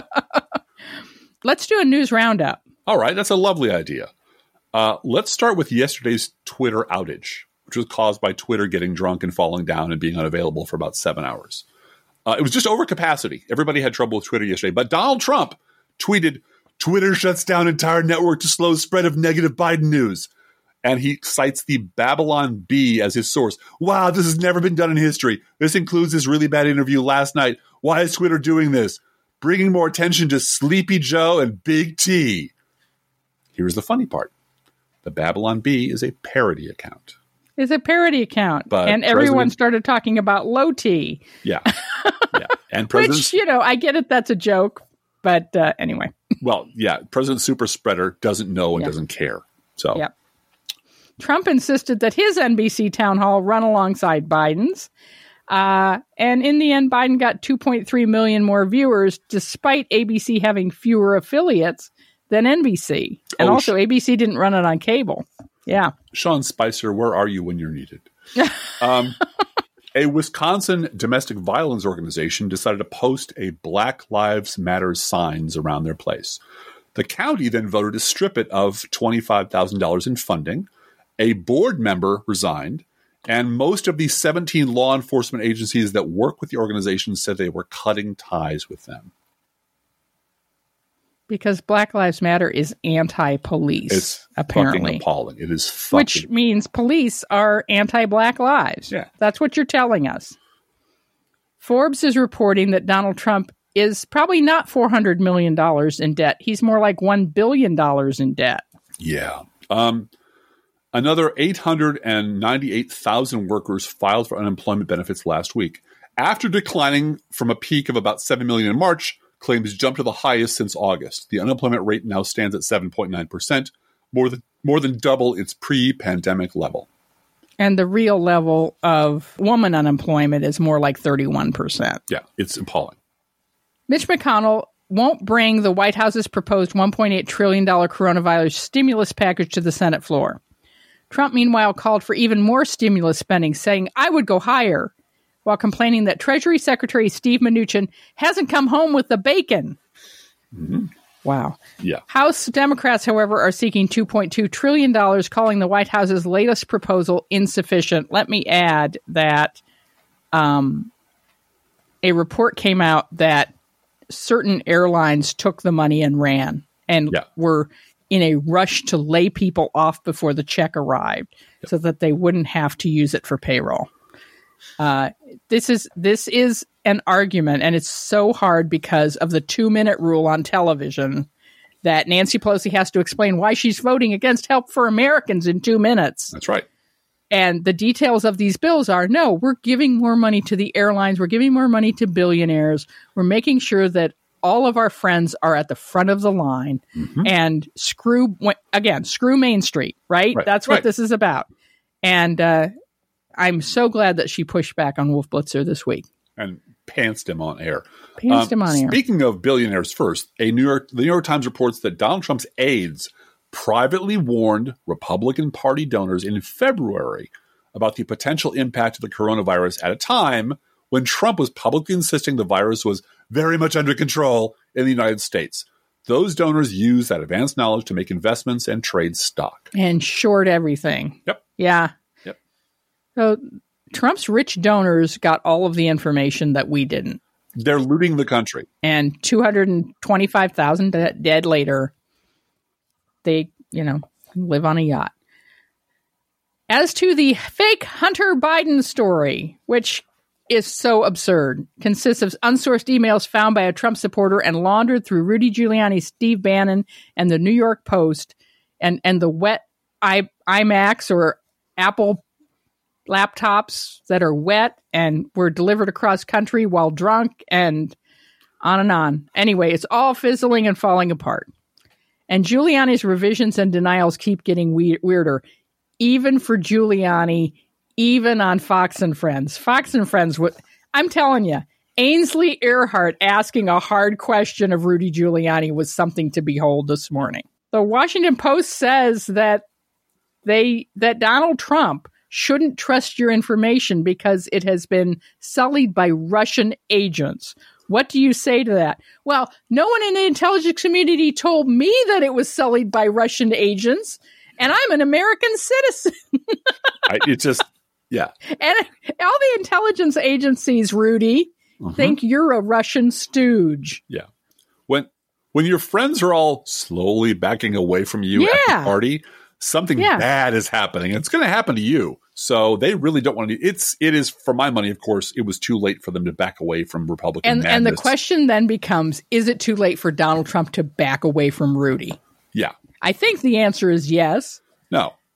Speaker 2: Let's do a news roundup.
Speaker 1: All right, that's a lovely idea. Uh, let's start with yesterday's Twitter outage, which was caused by Twitter getting drunk and falling down and being unavailable for about seven hours. Uh, it was just over capacity. Everybody had trouble with Twitter yesterday, but Donald Trump tweeted, Twitter shuts down entire network to slow spread of negative Biden news. And he cites the Babylon Bee as his source. Wow, this has never been done in history. This includes this really bad interview last night. Why is Twitter doing this? Bringing more attention to Sleepy Joe and Big T. Here's the funny part. The Babylon Bee is a parody account.
Speaker 2: It's a parody account.
Speaker 1: But
Speaker 2: and everyone
Speaker 1: President-
Speaker 2: started talking about low T.
Speaker 1: Yeah. yeah. And President,
Speaker 2: Which, you know, I get it. That's a joke. But uh, anyway.
Speaker 1: well, yeah, President Super Spreader doesn't know and
Speaker 2: Yep.
Speaker 1: doesn't care. So,
Speaker 2: Yep. Trump insisted that his N B C town hall run alongside Biden's. Uh, and in the end, Biden got two point three million more viewers, despite A B C having fewer affiliates than N B C. And
Speaker 1: Oh,
Speaker 2: also,
Speaker 1: sh-
Speaker 2: A B C didn't run it on cable. Yeah.
Speaker 1: Sean Spicer, where are you when you're needed? um, a Wisconsin domestic violence organization decided to post a Black Lives Matter signs around their place. The county then voted to strip it of twenty-five thousand dollars in funding. A board member resigned, and most of the seventeen law enforcement agencies that work with the organization said they were cutting ties with them.
Speaker 2: Because Black Lives Matter is anti-police,
Speaker 1: It's
Speaker 2: apparently.
Speaker 1: fucking appalling. It is fucking...
Speaker 2: Which means police are anti-Black lives.
Speaker 1: Yeah.
Speaker 2: That's what you're telling us. Forbes is reporting that Donald Trump is probably not four hundred million dollars in debt. He's more like one billion dollars in debt.
Speaker 1: Yeah. Um, another eight hundred ninety-eight thousand workers filed for unemployment benefits last week. After declining from a peak of about seven million in March, claims jumped to the highest since August. The unemployment rate now stands at seven point nine percent, more than, more than double its pre-pandemic level.
Speaker 2: And the real level of woman unemployment is more like thirty-one percent.
Speaker 1: Yeah, it's appalling.
Speaker 2: Mitch McConnell won't bring the White House's proposed one point eight trillion dollars coronavirus stimulus package to the Senate floor. Trump, meanwhile, called for even more stimulus spending, saying, I would go higher, while complaining that Treasury Secretary Steve Mnuchin hasn't come home with the bacon.
Speaker 1: Mm-hmm.
Speaker 2: Wow.
Speaker 1: Yeah.
Speaker 2: House Democrats, however, are seeking two point two trillion dollars, calling the White House's latest proposal insufficient. Let me add that um, a report came out that certain airlines took the money and ran and
Speaker 1: Yeah.
Speaker 2: were in a rush to lay people off before the check arrived
Speaker 1: Yep.
Speaker 2: so that they wouldn't have to use it for payroll. Uh, this is this is an argument, and it's so hard because of the two-minute rule on television that Nancy Pelosi has to explain why she's voting against help for Americans in two minutes.
Speaker 1: That's right.
Speaker 2: And the details of these bills are, no, we're giving more money to the airlines. We're giving more money to billionaires. We're making sure that all of our friends are at the front of the line.
Speaker 1: Mm-hmm.
Speaker 2: And screw, again, screw Main Street, right?
Speaker 1: Right,
Speaker 2: That's what
Speaker 1: right.
Speaker 2: this is about. And uh, I'm so glad that she pushed back on Wolf Blitzer this week.
Speaker 1: And pantsed him on air.
Speaker 2: Pantsed him on air.
Speaker 1: Speaking of billionaires first, a New York, the New York Times reports that Donald Trump's aides privately warned Republican Party donors in February about the potential impact of the coronavirus at a time when Trump was publicly insisting the virus was very much under control in the United States. Those donors used that advanced knowledge to make investments and trade stock.
Speaker 2: And short everything.
Speaker 1: Yep.
Speaker 2: Yeah.
Speaker 1: Yep.
Speaker 2: So Trump's rich donors got all of the information that we didn't.
Speaker 1: They're looting the country.
Speaker 2: And two hundred twenty-five thousand de- dead later, they, you know, live on a yacht. As to the fake Hunter Biden story, which is so absurd, consists of unsourced emails found by a Trump supporter and laundered through Rudy Giuliani, Steve Bannon, and the New York Post, and, and the wet I, iMacs or Apple laptops that are wet and were delivered across country while drunk, and on and on. Anyway, it's all fizzling and falling apart. And Giuliani's revisions and denials keep getting we- weirder, even for Giuliani, even on Fox and Friends. Fox and Friends, w- I'm telling you, Ainsley Earhart asking a hard question of Rudy Giuliani was something to behold this morning. The Washington Post says that they that Donald Trump shouldn't trust your information because it has been sullied by Russian agents. What do you say to that? Well, no one in the intelligence community told me that it was sullied by Russian agents, and I'm an American citizen.
Speaker 1: I, it just, yeah.
Speaker 2: And all the intelligence agencies, Rudy,
Speaker 1: Mhm.
Speaker 2: think you're a Russian stooge.
Speaker 1: Yeah. When when your friends are all slowly backing away from you at
Speaker 2: Yeah.
Speaker 1: the party, something
Speaker 2: Yeah.
Speaker 1: bad is happening. It's going to happen to you. So they really don't want to. It's it is for my money. Of course, it was too late for them to back away from Republican
Speaker 2: And
Speaker 1: madness.
Speaker 2: and the question then becomes, is it too late for Donald Trump to back away from Rudy?
Speaker 1: yeah.
Speaker 2: I think the answer is yes.
Speaker 1: No. Is it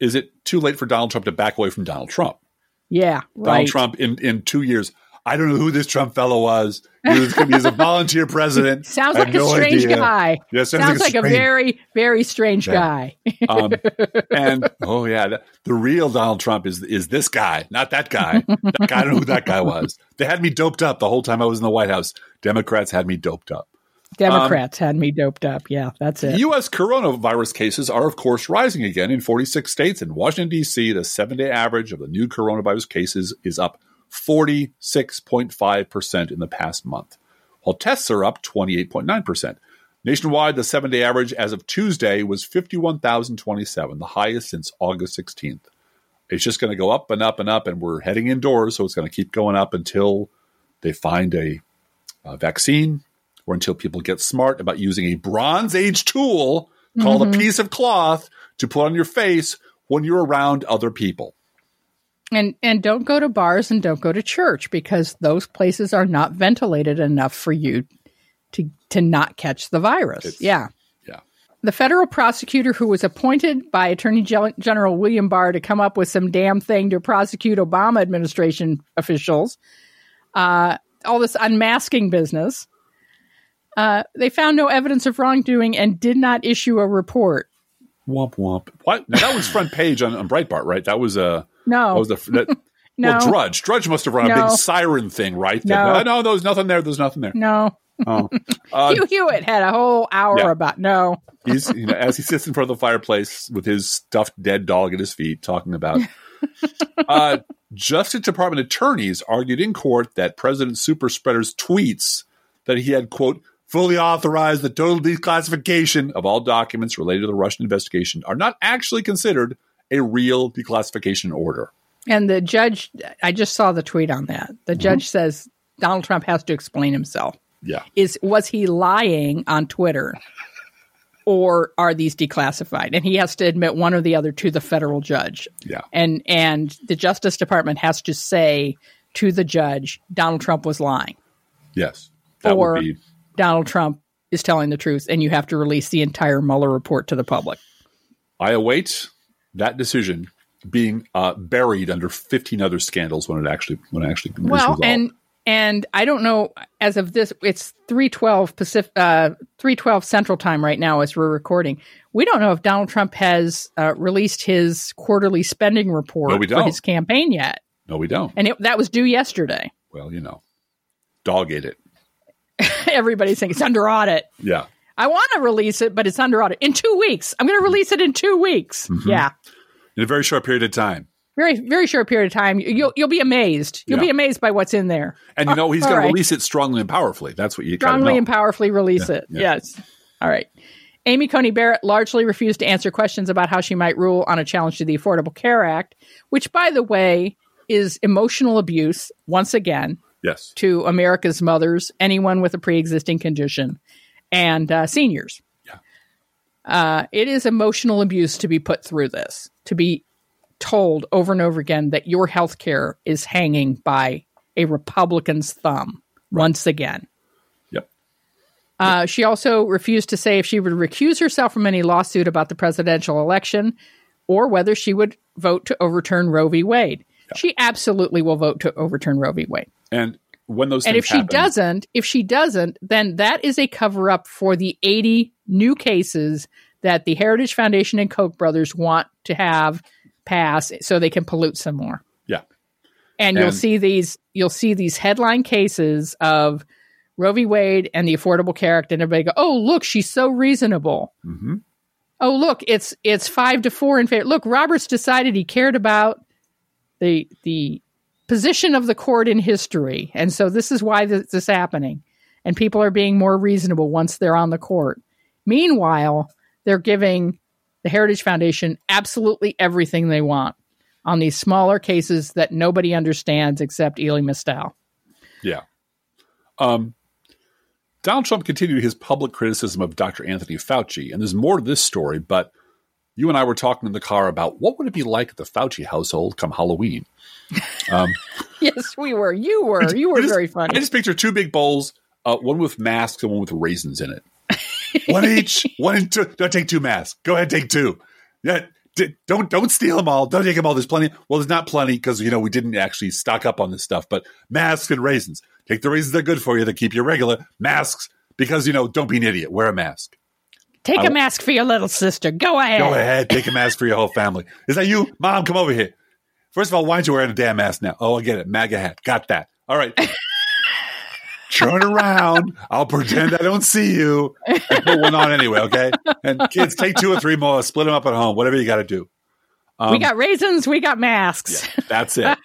Speaker 1: too late for Donald Trump to back away from Donald Trump.
Speaker 2: Yeah, right.
Speaker 1: Donald Trump in, in two years. I don't know who this Trump fellow was. He was, he was a volunteer president.
Speaker 2: Sounds like a no strange idea. guy.
Speaker 1: Yeah, sounds,
Speaker 2: sounds
Speaker 1: like,
Speaker 2: like
Speaker 1: a,
Speaker 2: a very, very strange yeah. guy.
Speaker 1: um, and, oh, yeah, the, the real Donald Trump is is this guy, not that guy. That guy, I don't know who that guy was. They had me doped up the whole time I was in the White House. Democrats had me doped up.
Speaker 2: Democrats um, had me doped up. Yeah, that's it.
Speaker 1: U S coronavirus cases are, of course, rising again in forty-six states. In Washington, D C, the seven-day average of the new coronavirus cases is up forty-six point five percent in the past month, while tests are up twenty-eight point nine percent. Nationwide, the seven-day average as of Tuesday was fifty-one thousand twenty-seven, the highest since August sixteenth. It's just going to go up and up and up, and we're heading indoors, so it's going to keep going up until they find a, a vaccine or until people get smart about using a Bronze Age tool called mm-hmm. a piece of cloth to put on your face when you're around other people.
Speaker 2: And and don't go to bars and don't go to church because those places are not ventilated enough for you to to not catch the virus.
Speaker 1: It's,
Speaker 2: yeah.
Speaker 1: Yeah.
Speaker 2: The federal prosecutor who was appointed by Attorney General William Barr to come up with some damn thing to prosecute Obama administration officials, uh, all this unmasking business, uh, they found no evidence of wrongdoing and did not issue a report.
Speaker 1: Womp womp. What? Now, that was front page on, on Breitbart, right? That was a...
Speaker 2: No.
Speaker 1: What was the, that,
Speaker 2: no.
Speaker 1: Well, Drudge. Drudge must have run
Speaker 2: no.
Speaker 1: a big siren thing, right?
Speaker 2: No.
Speaker 1: That, no, no, there's nothing there. There's nothing there.
Speaker 2: No.
Speaker 1: Oh. Uh,
Speaker 2: Hugh Hewitt had a whole hour
Speaker 1: yeah.
Speaker 2: about no.
Speaker 1: He's, you know, as he sits in front of the fireplace with his stuffed dead dog at his feet, talking about. uh, Justice Department attorneys argued in court that President Super Spreader's tweets that he had, quote, fully authorized the total declassification of all documents related to the Russian investigation are not actually considered a real declassification order.
Speaker 2: And the judge, I just saw the tweet on that. The
Speaker 1: mm-hmm.
Speaker 2: judge says Donald Trump has to explain himself.
Speaker 1: Yeah.
Speaker 2: Is was he lying on Twitter or are these declassified? And he has to admit one or the other to the federal judge.
Speaker 1: Yeah.
Speaker 2: And and the Justice Department has to say to the judge, Donald Trump was lying.
Speaker 1: Yes. That
Speaker 2: or
Speaker 1: would be
Speaker 2: Donald Trump is telling the truth and you have to release the entire Mueller report to the public.
Speaker 1: I await that decision being uh, buried under fifteen other scandals when it actually when it actually
Speaker 2: well,
Speaker 1: is resolved.
Speaker 2: and and I don't know as of this, it's three twelve Pacific, uh, three twelve Central Time right now as we're recording. We don't know if Donald Trump has uh, released his quarterly spending report
Speaker 1: no, we don't.
Speaker 2: for his campaign yet.
Speaker 1: No, we don't.
Speaker 2: And it, that was due yesterday.
Speaker 1: Well, you know, dog ate it.
Speaker 2: Everybody's saying it's under audit.
Speaker 1: Yeah.
Speaker 2: I want to release it, but it's under audit. In two weeks. I'm going to release it in two weeks.
Speaker 1: Mm-hmm.
Speaker 2: Yeah.
Speaker 1: In a very short period of time.
Speaker 2: Very, very short period of time. You'll you'll be amazed. You'll
Speaker 1: yeah.
Speaker 2: be amazed by what's in there.
Speaker 1: And you know, he's
Speaker 2: uh,
Speaker 1: going
Speaker 2: right.
Speaker 1: to release it strongly and powerfully. That's what you
Speaker 2: Strongly
Speaker 1: know.
Speaker 2: and powerfully release
Speaker 1: yeah.
Speaker 2: it.
Speaker 1: Yeah.
Speaker 2: Yes. All right. Amy Coney Barrett largely refused to answer questions about how she might rule on a challenge to the Affordable Care Act, which, by the way, is emotional abuse, once again,
Speaker 1: yes,
Speaker 2: to America's mothers, anyone with a pre-existing condition, and uh, seniors.
Speaker 1: Yeah.
Speaker 2: Uh, it is emotional abuse to be put through this, to be told over and over again that your health care is hanging by a Republican's thumb, right. once again.
Speaker 1: Yep.
Speaker 2: Uh, she also refused to say if she would recuse herself from any lawsuit about the presidential election or whether she would vote to overturn Roe v. Wade. Yeah. She absolutely will vote to overturn Roe v. Wade.
Speaker 1: And when those
Speaker 2: and
Speaker 1: things
Speaker 2: if she
Speaker 1: happen,
Speaker 2: doesn't, if she doesn't, then that is a cover up for the eighty new cases that the Heritage Foundation and Koch brothers want to have pass so they can pollute some more.
Speaker 1: Yeah.
Speaker 2: And, and you'll see these you'll see these headline cases of Roe v. Wade and the Affordable Care Act, and everybody go, "Oh, look, she's so reasonable."
Speaker 1: Mm-hmm.
Speaker 2: Oh, look, it's it's five to four in favor. Look, Roberts decided he cared about the the position of the court in history, and so this is why this is happening. And people are being more reasonable once they're on the court. Meanwhile, they're giving the Heritage Foundation absolutely everything they want on these smaller cases that nobody understands except Elie Mystal.
Speaker 1: Yeah. Um, Donald Trump continued his public criticism of Doctor Anthony Fauci, and there's more to this story, but you and I were talking in the car about what would it be like at the Fauci household come Halloween. Um,
Speaker 2: yes, we were. You were. You were
Speaker 1: just,
Speaker 2: very funny.
Speaker 1: I just picture two big bowls, uh, one with masks and one with raisins in it. One each. One and two. Don't take two masks. Go ahead, take two. Yeah, D- don't don't steal them all. Don't take them all. There's plenty. Well, there's not plenty because, you know, we didn't actually stock up on this stuff. But masks and raisins. Take the raisins that are good for you that keep you regular. Masks because, you know, don't be an idiot. Wear a mask.
Speaker 2: Take
Speaker 1: I,
Speaker 2: a mask for your little sister. Go ahead.
Speaker 1: Go ahead. Take a mask for your whole family. Is that you? Mom, come over here. First of all, why aren't you wearing a damn mask now? Oh, I get it. MAGA hat. Got that. All right. Turn around. I'll pretend I don't see you and put one on anyway, okay? And kids, take two or three more. Split them up at home. Whatever you got to do. Um,
Speaker 2: we got raisins. We got masks.
Speaker 1: Yeah, that's it.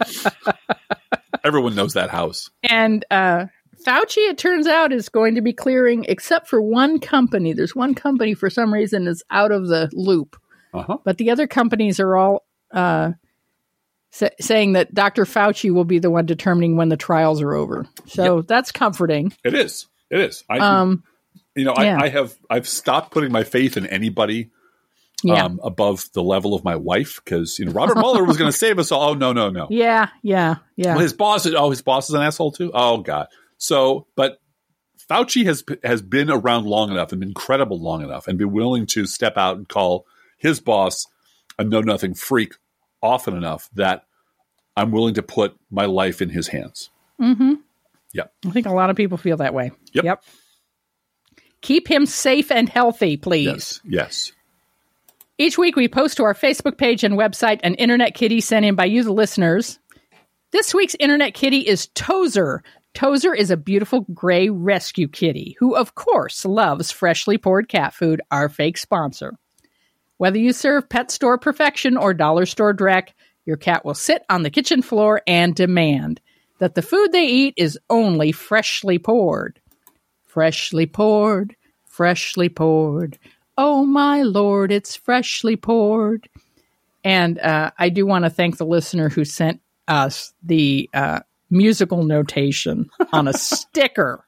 Speaker 1: Everyone knows that house.
Speaker 2: And uh, Fauci, it turns out, is going to be clearing, except for one company. There's one company, for some reason, is out of the loop.
Speaker 1: Uh-huh.
Speaker 2: But the other companies are all uh, sa- saying that Doctor Fauci will be the one determining when the trials are over. So yep. That's comforting.
Speaker 1: It is. It is. I,
Speaker 2: um,
Speaker 1: you know,
Speaker 2: yeah.
Speaker 1: I, I have I've stopped putting my faith in anybody
Speaker 2: yeah.
Speaker 1: um, above the level of my wife because, you know, Robert Mueller was going to save us all. Oh, no, no, no.
Speaker 2: Yeah, yeah, yeah.
Speaker 1: Well, his boss is, oh, his boss is an asshole too? Oh, God. So, but Fauci has has been around long enough and been credible long enough and be willing to step out and call his boss a know-nothing freak often enough that I'm willing to put my life in his hands.
Speaker 2: Mm-hmm.
Speaker 1: Yep.
Speaker 2: I think a lot of people feel that way.
Speaker 1: Yep.
Speaker 2: Yep. Keep him safe and healthy, please.
Speaker 1: Yes. Yes.
Speaker 2: Each week we post to our Facebook page and website an Internet Kitty sent in by you, the listeners. This week's Internet Kitty is Tozer. Tozer is a beautiful gray rescue kitty who, of course, loves freshly poured cat food, our fake sponsor. Whether you serve pet store perfection or dollar store dreck, your cat will sit on the kitchen floor and demand that the food they eat is only freshly poured. Freshly poured, freshly poured. Oh, my Lord, it's freshly poured. And uh, I do want to thank the listener who sent us the uh, musical notation on a sticker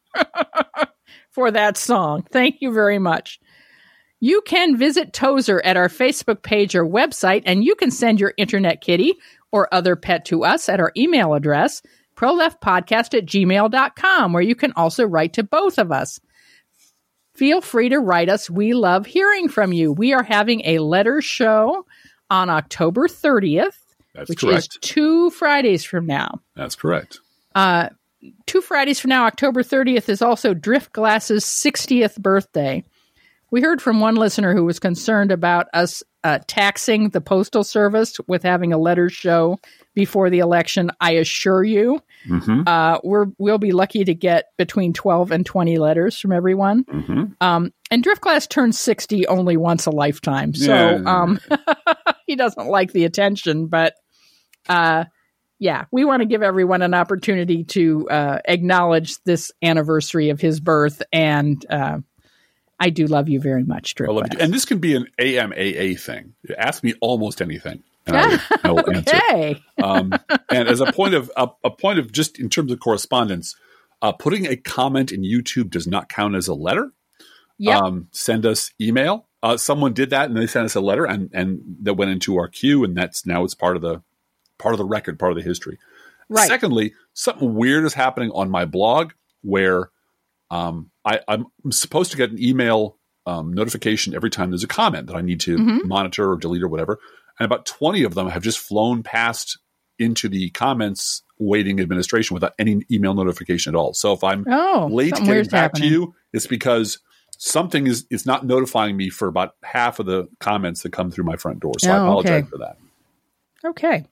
Speaker 2: for that song. Thank you very much. You can visit Tozer at our Facebook page or website, and you can send your Internet Kitty or other pet to us at our email address, proleftpodcast at gmail dot com, where you can also write to both of us. Feel free to write us. We love hearing from you. We are having a letter show on October thirtieth,
Speaker 1: That's
Speaker 2: which
Speaker 1: correct.
Speaker 2: is two Fridays from now.
Speaker 1: That's correct.
Speaker 2: Uh, two Fridays from now, October thirtieth, is also Driftglass's sixtieth birthday. We heard from one listener who was concerned about us uh, taxing the Postal Service with having a letter show before the election. I assure you,
Speaker 1: Mm-hmm.
Speaker 2: uh, we're, we'll be lucky to get between twelve and twenty letters from everyone.
Speaker 1: Mm-hmm.
Speaker 2: Um, and Driftglass turns sixty only once a lifetime. So
Speaker 1: Yeah.
Speaker 2: um, he doesn't like the attention. But uh, yeah, we want to give everyone an opportunity to uh, acknowledge this anniversary of his birth. And uh, I do love you very much,
Speaker 1: I love
Speaker 2: Driftglass.
Speaker 1: you. And this can be an A M A A thing. Ask me almost anything. And I will, I will answer.
Speaker 2: Okay.
Speaker 1: Um, and as a point of a, a point of just in terms of correspondence, uh, putting a comment in YouTube does not count as a letter.
Speaker 2: Yep.
Speaker 1: Um, send us email. Uh, someone did that, and they sent us a letter, and and that went into our queue, and that's now it's part of the part of the record, part of the history.
Speaker 2: Right.
Speaker 1: Secondly, something weird is happening on my blog where um, I, I'm supposed to get an email um, notification every time there's a comment that I need to
Speaker 2: Mhm.
Speaker 1: monitor or delete or whatever. And about twenty of them have just flown past into the comments waiting administration without any email notification at all. So if I'm
Speaker 2: Oh,
Speaker 1: late
Speaker 2: something
Speaker 1: getting
Speaker 2: weird's
Speaker 1: back
Speaker 2: happening.
Speaker 1: to you, it's because something is, is not notifying me for about half of the comments that come through my front door. So I
Speaker 2: Oh,
Speaker 1: apologize
Speaker 2: okay.
Speaker 1: for that.
Speaker 2: Okay.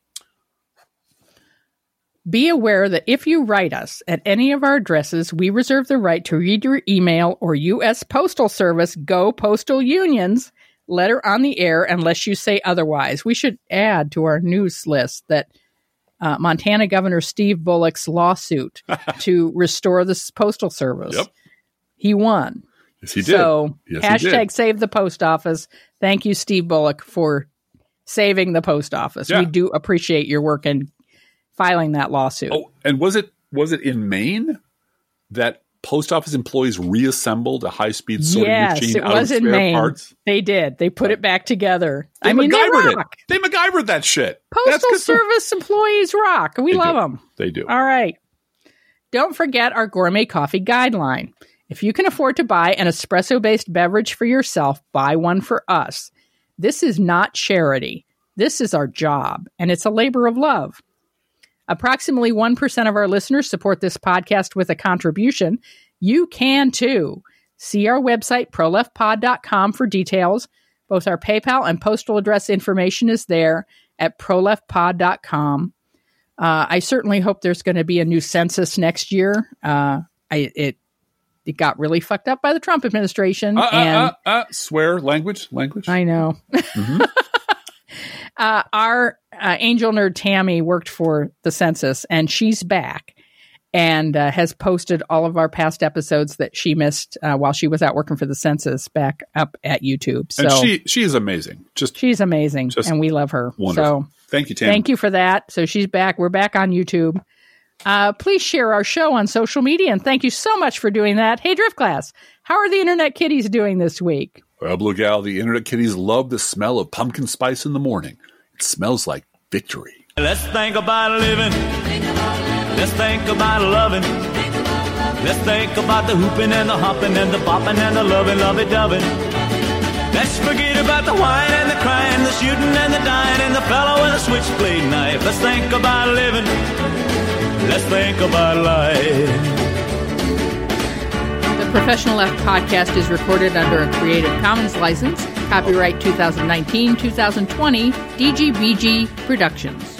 Speaker 2: Be aware that if you write us at any of our addresses, we reserve the right to read your email or U S Postal Service, Go Postal Unions, letter on the air unless you say otherwise. We should add to our news list that uh, Montana Governor Steve Bullock's lawsuit to restore the s- Postal Service.
Speaker 1: Yep.
Speaker 2: He won.
Speaker 1: Yes, he did.
Speaker 2: So
Speaker 1: Yes, he
Speaker 2: hashtag
Speaker 1: did.
Speaker 2: save the post office. Thank you, Steve Bullock, for saving the post office.
Speaker 1: Yeah.
Speaker 2: We do appreciate your work in filing that lawsuit.
Speaker 1: Oh, and was it was it in Maine that post office employees reassembled a high speed sorting
Speaker 2: yes,
Speaker 1: machine
Speaker 2: it
Speaker 1: out
Speaker 2: was
Speaker 1: of
Speaker 2: in
Speaker 1: spare
Speaker 2: Maine.
Speaker 1: parts?
Speaker 2: They did. They put it back together.
Speaker 1: They
Speaker 2: I mean, they
Speaker 1: MacGyvered
Speaker 2: rock.
Speaker 1: it. They MacGyvered that shit.
Speaker 2: Postal
Speaker 1: That's 'cause they're-
Speaker 2: Service employees rock. We
Speaker 1: They
Speaker 2: love
Speaker 1: do.
Speaker 2: them.
Speaker 1: They do.
Speaker 2: All right. Don't forget our gourmet coffee guideline. If you can afford to buy an espresso-based beverage for yourself, buy one for us. This is not charity. This is our job, and it's a labor of love. Approximately one percent of our listeners support this podcast with a contribution. You can too. See our website, pro left pod dot com, for details. Both our PayPal and postal address information is there at pro left pod dot com. Uh, I certainly hope there's going to be a new census next year. Uh, I, it it got really fucked up by the Trump administration.
Speaker 1: Uh,
Speaker 2: and
Speaker 1: uh, uh, uh, swear, language, language.
Speaker 2: I know. Mm-hmm. uh, our uh, angel nerd Tammy worked for the census, and she's back and uh, has posted all of our past episodes that she missed uh, while she was out working for the census back up at YouTube. So
Speaker 1: and she she is amazing. Just
Speaker 2: she's amazing,
Speaker 1: just
Speaker 2: and we love her.
Speaker 1: Wonderful.
Speaker 2: So
Speaker 1: thank you, Tammy.
Speaker 2: Thank you for that. So she's back. We're back on YouTube. Uh, please share our show on social media, and thank you so much for doing that. Hey, Drift Class, how are the Internet Kitties doing this week?
Speaker 1: Well, Blue Gal, the Internet Kitties love the smell of pumpkin spice in the morning. It smells like victory.
Speaker 3: Let's think about living. Let's think about loving. Let's think about the hooping and the hopping and the bopping and the loving, lovey-dovey. Let's forget about the whine and the crying, the shooting and the dying, and the fellow with a switchblade knife. Let's think about living. Let's think about life.
Speaker 2: The Professional Left podcast is recorded under a Creative Commons license. Copyright twenty nineteen to twenty twenty, D G B G Productions.